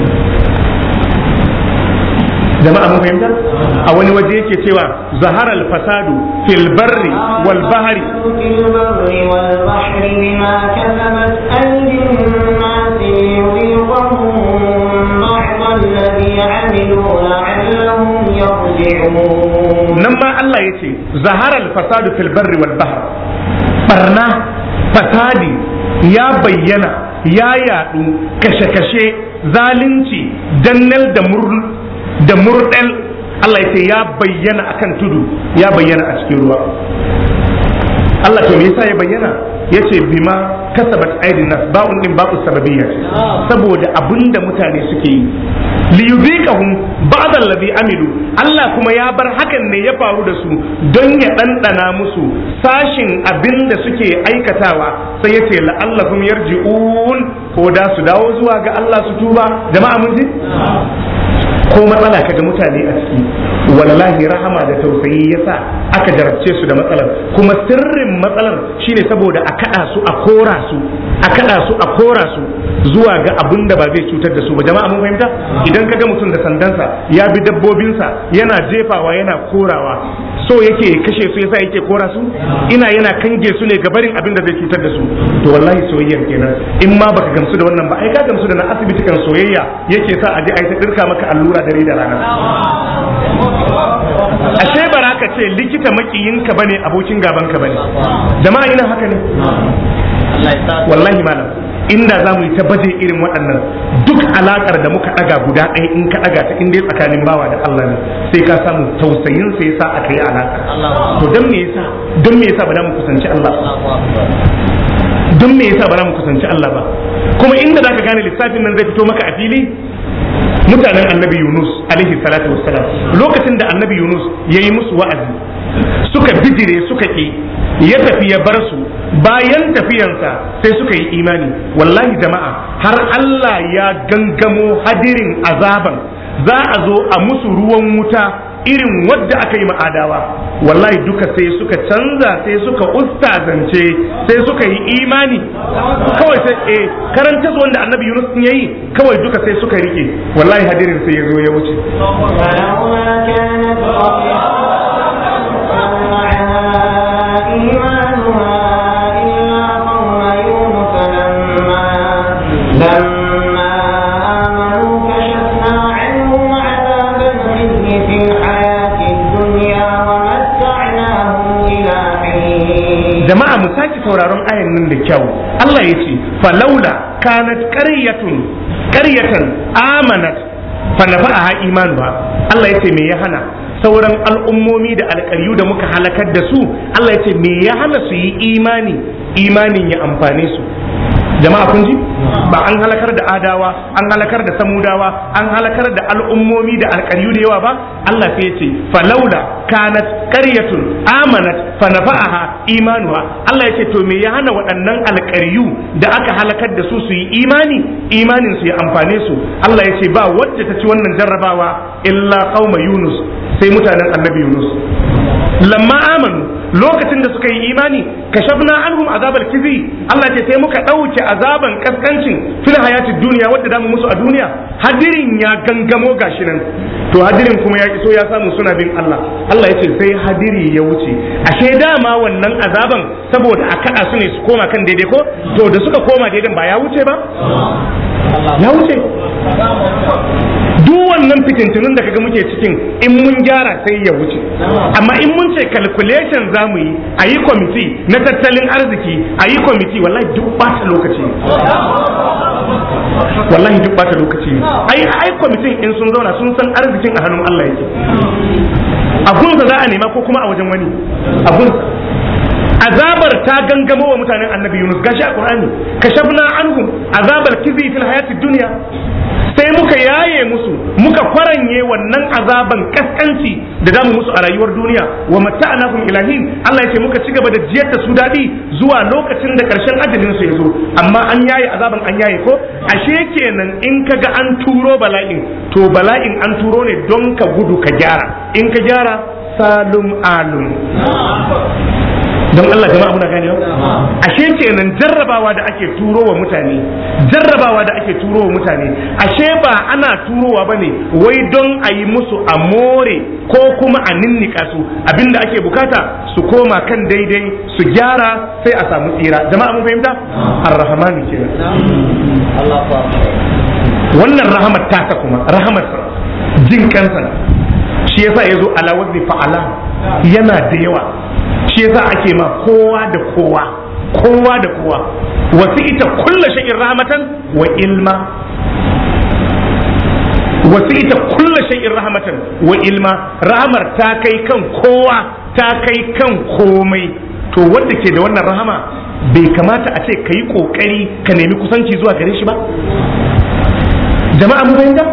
Jama'a mun fahimta? A wani waje yake cewa zahara al-fasadu fil barri wal bahri fil barri wal bahri bima kasabat aydin nas liyuziqahum ba'da alladhi 'amilu la'allahum yarji'un. Nan ma Allah yace zahara al-fasadu fil barri wal bahri, barna fasadi ya bayyana ya yadu, kashe-kashe, zalunci, dannal da murn da murdal, Allah ya ce ya bayyana akan tudu, ya bayyana a cikin ruwa. Allah to me yasa ya bayyana? Yace bima kasabat aydin nas, ba'un din ba'u sababiyya, saboda abinda mutane suke yi. Li yuziqahum ba'da alladhi amilu, Allah kuma ya bar hakan ne ya faru da su don ya dandana musu sashin abinda suke aikatawa. Sai yace la'allahum yarji'un, ko da su dawo zuwa ga Allah su tuba. Jama'a mun ji? Ko matsala kaga mutane a ciki, wallahi rahama da tausayi yasa aka jarabce su da matsalar. Kuma sirrin matsalar shine saboda a kada su a kora su a kada su a kora su zuwa ga abin da ba zai cutar da su ba. Jama'a mun fahimta? Idan kaga mutum da sandansa ya bi dabbobinsa yana jefawa yana korawa, so yake kashe su yasa yake kora su, ina yana kange su ne ga barin abin da zai cutar da su. To wallahi soyayyar kenan. In ma baka gamsu da wannan ba, ai ka gamsu da na asibiti kan soyayya yake sa a je ai ta dirka maka allura dare da rana. Ashe baraka ce likita makiyinka bane abokin gabanka bane. Jama'a ina haka ne? Wallahi malam, inda za mu yi ta baje irin waɗannan duk alakar da muka ɗaga guda ɗaya in ka ɗaga ta inda tsakanin bawa da Allah ne, sai ka samu tausayin sai yasa aka yi alaka. To don me yasa don me yasa ba za mu kusanci Allah? Don me yasa ba za mu kusanci Allah ba? Kuma inda zaka gane lissafin nan zai fito maka a fili, mutanen annabi Yunus alaihi salatu wassalam, lokacin da annabi Yunus ya yi musu wa'azi suka bijire suka ƙi, ya tafi ya bar su, bayan tafiyansa sai suka yi imani. Wallahi jama'a, har Allah ya gangamo hadirin azaban, za a zo a musu ruwan wuta irin wadda aka yi ma'adawa. Wallahi duka sai suka canza, sai suka ustazance, sai suka yi imani. Kawai sai eh karanta wanda annabi Yunus ya yi, kawai duka sai suka rike. Wallahi hadirin sai ya zo ya wuce. Jama'a mu sake sauraron ayan nan da kyau. Allah ya ce falaula kanat qaryatun qaryatan amanat fa nafa'aha imanuha. Allah ya ce me ya hana sauran al'ummomi da alƙaryu da muka halakar da su, Allah ya ce me ya hana su yi imani, imanin ya amfane su. jama'a kun ji ba an halakar da adawa an halakar da samudawa an halakar da al'ummomi da alƙaryu da yawa ba Allah sai ya ce falaula kanat qaryatun amanat fa nafa'aha imanuha Allah ya ce to me ya hana waɗannan alƙaryu da aka halakar da su su yi imani imanin su ya amfane su Allah ya ce ba wadda ta ci wannan jarrabawa illa qauma yunus sai mutanen annabi yunus lamma amanu lokacin da suka yi imani kashafna anhum azabal kizi Allah ce sai muka dauke azaban kaskancin fil hayatid duniya wadda damu musu a duniya hadirin ya gangamo gashi nan to hadirin kuma ya iso ya samu suna bin Allah Allah ya ce sai hadiri ya wuce ashe dama wannan azaban saboda a kada su ne su koma kan daidai ko to da suka koma daidai ba ya wuce ba ya wuce duk wannan fitintunun da kaga muke cikin in mun gyara sai ya wuce amma in mun ce calculation za mu yi a yi kwamiti na tattalin arziki a yi kwamiti wallahi duk bata lokaci wallahi duk bata lokaci ai ai kwamitin in sun zauna sun san arzikin a hannun Allah yake abunsa za a nema ko kuma a wajen wani abunsa azabar ta gangamo wa mutanen annabi Yunus gashi a Qur'ani kashafna anhum azabal kizi fil hayatid dunya sai muka yaye musu muka kwaranye wannan azaban kaskanci da damu musu a rayuwar duniya wa mata'anahum ilahin Allah yace muka ci gaba da jiyar da su dadi zuwa lokacin da karshen ajalin su yazo amma an yaye azaban an yaye ko ashe kenan in kaga an turo bala'in to bala'in an turo ne don ka gudu ka gyara in ka gyara salum alum don Allah jama'a muna gane ashe kenan jarrabawa da ake turowa mutane jarrabawa da ake turowa mutane ashe ba ana turowa bane wai don a yi musu a more ko kuma a ninnika su abinda ake bukata su koma kan daidai su gyara sai a samu tsira jama'a mun fahimta ar-rahman kenan wannan rahamar tasa kuma rahamar jin kansa shi yasa yazo ala wazni fa'ala yana da yawa shi yasa ake ma kowa da kowa kowa da kowa wasu ita kulla shay'in rahmatan wa ilma wasu ita kulla shay'in rahmatan wa ilma rahmar ta kai kan kowa ta kai kan komai to wanda ke da wannan rahama bai kamata a ce ka yi kokari ka nemi kusanci zuwa gare shi ba jama'a mu fahimta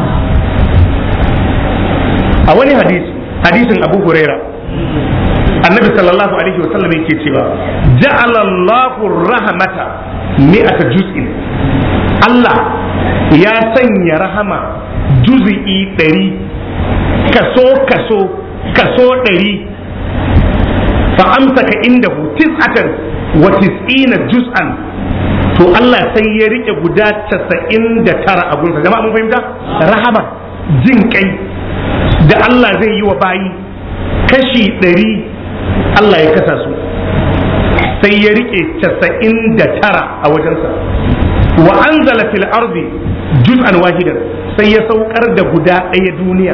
a wani hadisi hadisin Abu Huraira annabi sallallahu alaihi wasallam yake cewa ja'ala Allahu rahmata mi'ata juz'in Allah ya sanya rahama juz'i ɗari kaso kaso kaso ɗari fa amsaka indahu tis'atan wa tis'ina juz'an to Allah sai ya rike guda casa'in da tara a gunsa jama'a mun fahimta rahama jin kai da Allah zai yi wa bayi kashi ɗari Allah ya kasa su sai ya rike casa'in da tara a wajensa wa anzala fil ardi juz'an wahidan sai ya saukar da guda ɗaya duniya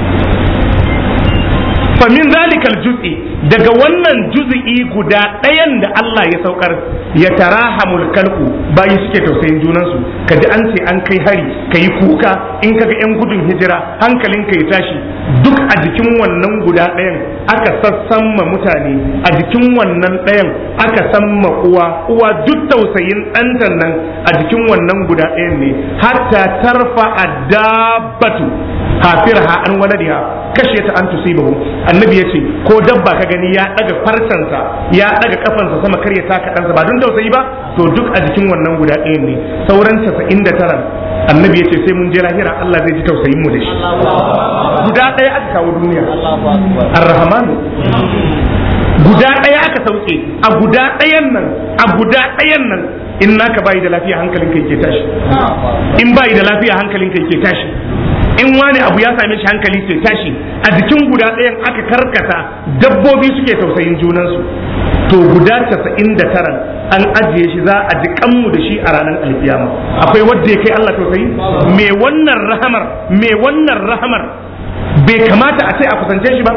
fa min zalikal juz'i daga wannan juz'i guda ɗayan da Allah ya saukar ya tarahamul kalku bayi suke tausayin junansu kaji an ce an kai hari kayi kuka in kaga yan gudun hijira hankalinka ya tashi duk a jikin wannan guda ɗayan aka sassamma mutane a jikin wannan ɗayan aka samma uwa uwa duk tausayin ɗantan nan a jikin wannan guda ɗayan ne hatta tarfa addabatu hafirha an waladiha kashe ta an tusibahu annabi yace ko dabba ka gani ya daga farcansa ya daga kafansa sama kar ya taka ɗansa ba don tausayi ba to duk a jikin wannan guda ɗayan ne sauran casa'in da tara annabi yace sai mun je lahira Allah zai ji tausayin mu da shi guda ɗaya aka kawo duniya ar-rahman guda ɗaya aka sauke a guda ɗayan nan a guda ɗayan nan in naka bayi da lafiya hankalin kai ke tashi in bayi da lafiya hankalin kai ke tashi in wani abu ya same shi hankali sai tashi a jikin guda ɗayan aka karkata dabbobi suke tausayin junansu to guda casa'in da tara an ajiye shi za a ji kanmu da shi a ranar alkiyama akwai wadda ya kai Allah tausayi me wannan rahamar me wannan rahamar bai kamata a ce a kusance shi ba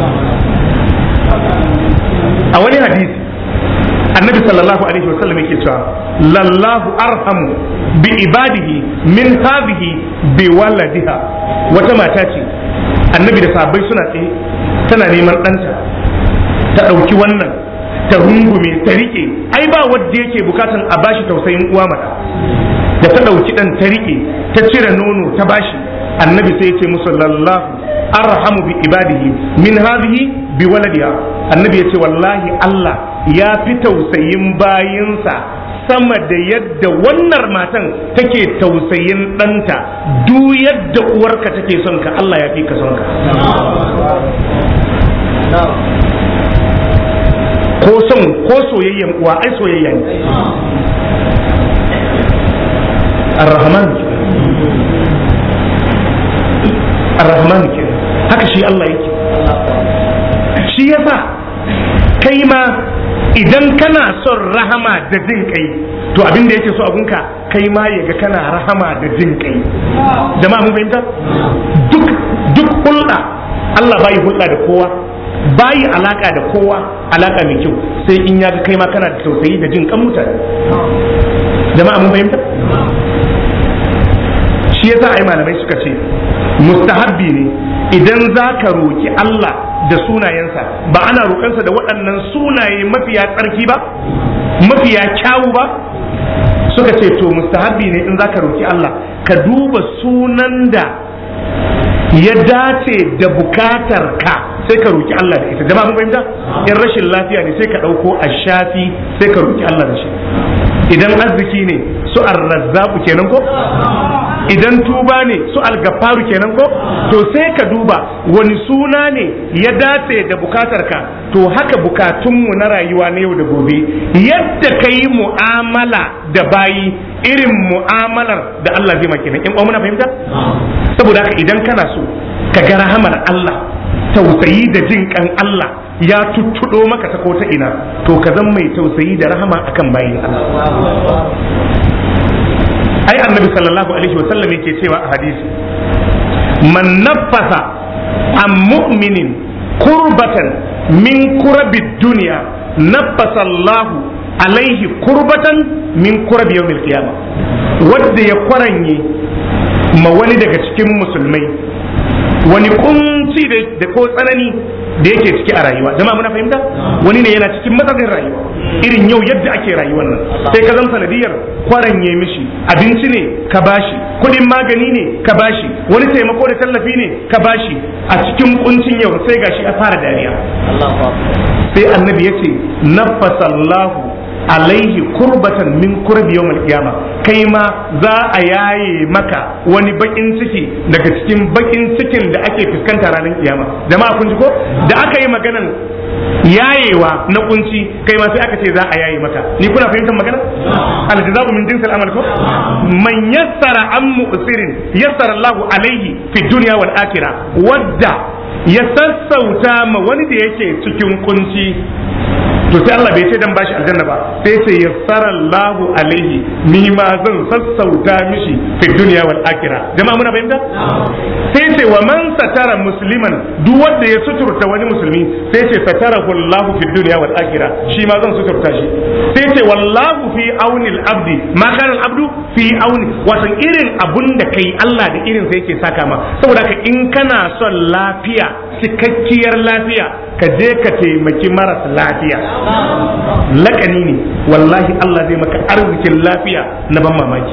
a wani hadisi annabi sallallahu alaihi wasallam yake cewa lallahu arhamu bi ibadihi min hadhihi bi waladiha wata mata ce annabi da sahabbai suna tsaye tana neman ɗanta ta ɗauki wannan ta rungume ta rike. Ai ba wanda yake bukatan a bashi tausayin uwa mata da ta dauki dan ta rike ta cire nono ta bashi. Annabi sai ya ce musu lallahu arhamu bi ibadihi min hadhihi bi waladiha. Annabi ya ce wallahi Allah ya fi tausayin bayinsa sama da yadda wannan matan take tausayin ɗanta. Duk yadda uwarka take son ka, Allah ya fi ka son ka. Ko son ko soyayyen uwa ai soyayya ne. Ar-Rahman Ar-Rahman ke haka shi Allah yake. Shi yasa kai ma idan kana son rahama da jin kai, to abin da yake so abunka kai ma yaga kana rahama da jin kai. Jama'a mun fahimta? Duk duk hulɗa Allah bai hulɗa da kowa, bai alaka da kowa alaka mai kyau sai in yaga kai ma kana da tausayi da jin kan mutane. Jama'a mun fahimta? Shi yasa ai malamai suka ce mustahabbi ne idan za ka roki Allah da sunayensa, ba ana roƙansa da waɗannan sunaye mafiya tsarki ba, mafiya kyawu ba. Suka ce to mustahabbi ne in za ka roki Allah ka duba sunan da ya dace da bukatar ka sai ka roki Allah da ita. Jama'a mun fahimta? In rashin lafiya ne sai ka ɗauko ashafi sai ka roki Allah da shi. Idan arziki ne su ar-razzaqu kenan ko? Idan tuba ne su al-gaffaru kenan ko? To sai ka duba wani suna ne ya dace da bukatarka. To haka bukatunmu na rayuwa na yau da gobe, yadda ka yi mu'amala da bayi irin mu'amalar da Allah zai maka kenan. In ba muna fahimta? Saboda haka idan kana so ka ga rahamar Allah, tausayi da jin kan Allah ya tuttudo maka ta ko ta ina, to ka zama mai tausayi da rahama akan bayin Allah. Ai annabi sallallahu alaihi wa sallam yake cewa a hadisi, man naffasa an mu'minin kurbatan min kurabi dunya naffasa Allahu alaihi kurbatan min kurabi yawmil qiyamah. Wanda ya kwaranye ma wani daga cikin musulmai wani kunci da ko tsanani da yake ciki a rayuwa. Jama'a muna fahimta? Wani ne yana cikin matsatsin rayuwa irin yau yadda ake rayuwar nan, sai ka zama sanadiyar kwaranye mishi. Abinci ne ka bashi, kudin magani ne ka bashi, wani taimako da tallafi ne ka bashi. A cikin kuncin yau sai gashi a fara dariya. Sai annabi ya ce nafasallahu alaihi kurbatan min kurbi yawmal qiyama. Kai ma za a yaye maka wani bakin ciki daga cikin bakin cikin da ake fuskanta ranar kiyama. Jama'a kun ji ko da aka yi maganan yayewa na kunci, kai ma sai aka ce za a yaye maka. Ni kuna fahimtar magana? Al-jaza'u min jinsil amal ko? Man yassara an mu'sirin yassara Allahu alaihi fi dunya wal akhirah. Wadda ya sassauta ma wani da yake cikin kunci, to sai Allah bai ce dan bashi aljanna ba, sai sai yassara Allahu alaihi, ni ma zan sassauta mishi fi dunya wal akhirah. Jama'a muna fahimta? Sai ce wa man satara musliman, duk wanda ya suturta wani musulmi sai ce satarahu Allahu fi dunya wal akhirah, shi ma zan suturta shi. Sai ce wallahu fi auni al-abdi ma kana al-abdu fi auni, wato irin abun da kai Allah da irin sai yake saka ma. Saboda ka in kana son lafiya, cikakkiyar lafiya, ka je ka taimaki maras lafiya. Lakani ne wallahi Allah zai maka arzikin lafiya na ban mamaki.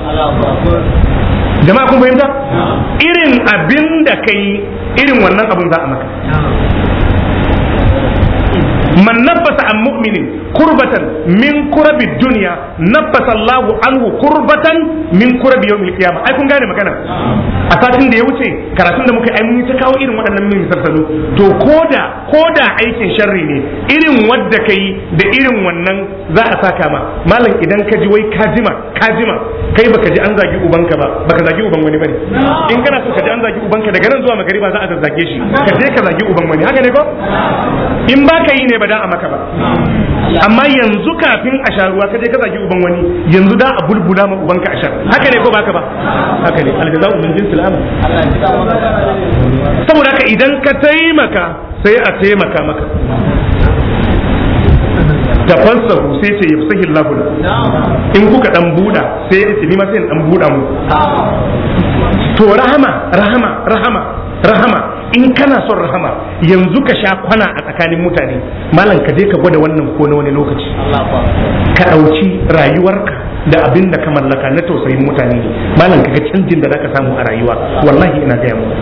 Jama'a kun fahimta? Irin abin da kai irin wannan abun za a maka. Man naffasa an mu'minin kurbatan min kurabi dunya naffasa Allahu anhu kurbatan min kurabi yawmil qiyamah. Ai kun gane magana? A satin da ya wuce karatun da muka yi mun ta kawo irin waɗannan min misalsalu. To koda koda aikin sharri ne irin wadda kai da irin wannan za a saka ma. Malam idan ka ji wai kajima kajima kai baka ji an zagi ubanka ba, baka zagi uban wani bane. In kana so ka ji an zagi ubanka daga nan zuwa magariba za a zazzage shi, ka je ka zagi uban wani. Haka ne ko? In baka yi ne ba da a maka ba. Amma yanzu kafin a sha ruwa ka je ka zagi uban wani, yanzu da a bulbula ma ubanka a sha. Haka ne ko baka ba? Haka ne. Aljaza'u min jinsil amal. Saboda haka idan ka taimaka sai a taimaka maka. Tafassahu sai ce yafsahi Allahu. In kuka dan buda sai ya ce ni ma sai dan buda mu. To rahama rahama rahama rahama in kana son rahama yanzu ka sha kwana a tsakanin mutane malam ka je ka gwada wannan ko na wani lokaci ka ɗauki rayuwarka da abin da ka mallaka na tausayin mutane ne malam ka ga canjin da zaka samu a rayuwa wallahi ina gaya muku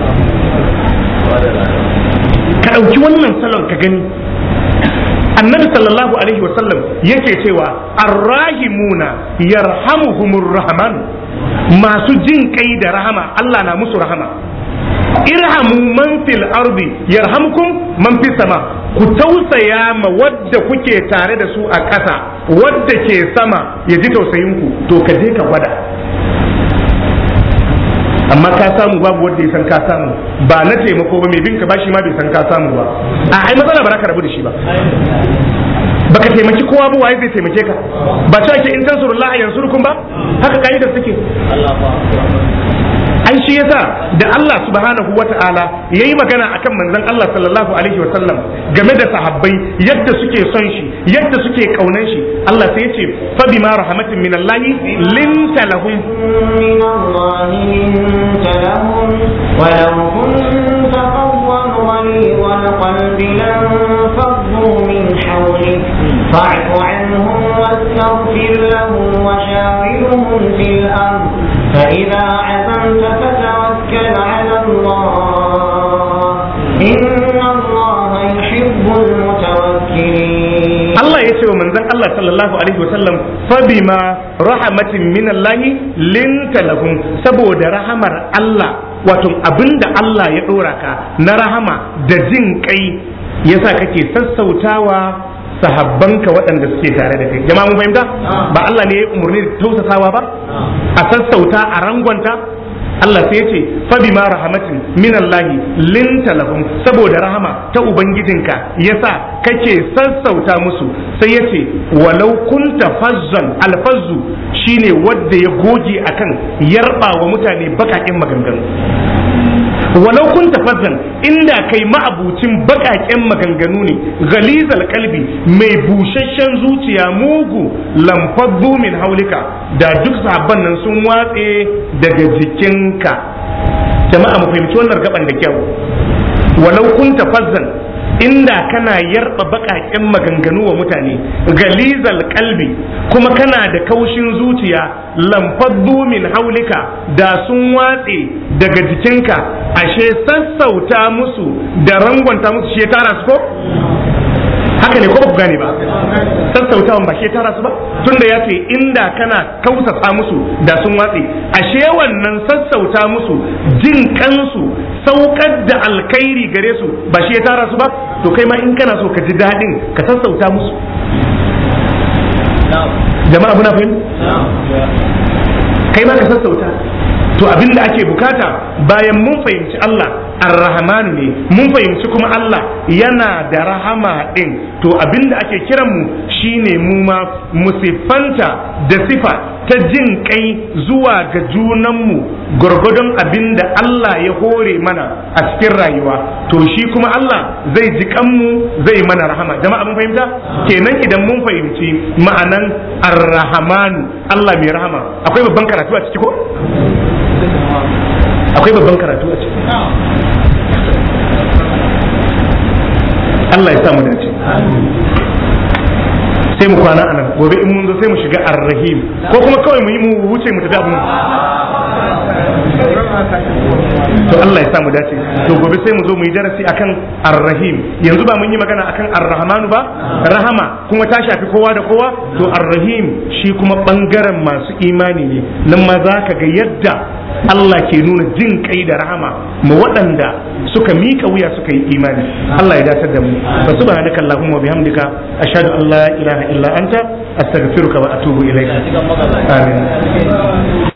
ka ɗauki wannan salon ka gani annabi sallallahu alaihi wasallam yake cewa arrahimuna yarhamuhumur rahman masu jin kai da rahama Allah na musu rahama irhamu man fil ardi yarhamkum man fis sama ku tausaya ma wadda kuke tare da su a ƙasa wadda ke sama ya ji tausayin ku to ka je ka gwada amma ka samu babu wanda ya san ka samu ba na taimako ba mai bin ka bashi ma bai san ka samu ba a ai matsala ba za ka rabu da shi ba baka taimaki kowa ba waye zai taimake ka ba ta ake in tansurullah yansurkum ba haka kaidar take ai shi yasa da Allah subhanahu wata'ala yayi magana akan manzon Allah sallallahu alaihi wa sallam game da sahabbai yadda suke son shi yadda suke kaunan shi Allah sai yace fa bima rahmatin min Allah linta lahum min Allah linta lahum wa law kunta qawwan ghalidhal qalbi lam faddu min hawlik fa'fu anhum wastaghfir lahum wa shawirhum fil amr fa idha azamta فتوكل على الله إن الله يحب المتوكلين الله يسوع من ذن الله صلى الله عليه وسلم فبما رحمة من الله لنت لهم سبو رحمة الله wato abinda Allah ya dora ka na rahama da jin kai yasa kake sassautawa sahabbanka waɗanda suke tare da kai jama'a mun fahimta ba Allah ne ya umurni da tausasawa ba a sassauta a rangwanta Allah sai ya ce fa bima rahmatin min Allah linta lahum saboda rahama ta ubangijinka yasa kake sassauta musu sai ya ce walau kunta fazzan alfazzu shine wanda ya goge akan yarba wa mutane bakakin maganganu walau kunta fazzan inda kai ma'abucin bakaken maganganu ne ghalizal kalbi mai busasshen zuciya mugu lamfaddu min haulika da duk sahabban nan sun watse daga jikinka jama'a mu fahimci wannan gaban da kyau walau kunta fazzan inda kana yarba bakaken maganganu wa mutane galizal kalbi kuma kana da kaushin zuciya lamfaddu min haulika da sun watse daga jikinka ashe sassauta musu da rangwanta musu shi tara su ko haka ne ko ba ku gane ba sassautawan ba shi tara su ba tunda ya ce inda kana kausasa musu da sun watse ashe wannan sassauta musu jin kansu saukar da alkhairi gare su ba shi ya tara su ba to kai ma in kana so ka ji daɗin ka sassauta musu jama'a muna fahimta kai ma ka sassauta to abinda ake bukata bayan mun fahimci Allah ar-rahman ne mun fahimci kuma Allah yana da rahama din to abinda ake kiran mu shine mu ma musifanta da sifa ta jin kai zuwa ga junan mu gurgudun abinda Allah ya hore mana a cikin rayuwa to shi kuma Allah zai ji kanmu zai mana rahama jama'a mun fahimta kenan idan mun fahimci ma'anan ar-rahman Allah mai rahama akwai babban karatu a ciki ko akwai babban karatu a ciki Allah ya samu dace sai mu kwana anan gobe in mun zo sai mu shiga ar-rahim ko kuma kawai mu yi mu wuce mu tafi abun to Allah ya samu dace to gobe sai mu zo mu yi darasi akan ar-rahim yanzu ba mun yi magana akan ar-rahmanu ba rahama kuma ta shafi kowa da kowa to ar-rahim shi kuma bangaren masu imani ne nan ma za ka ga yadda Allah ke nuna jin kai da rahama ma waɗanda suka mika wuya suka yi imani Allah ya dace da mu fa subhanaka allahumma wa bihamdika ashhadu an la ilaha illa anta astaghfiruka wa atubu ilaik amin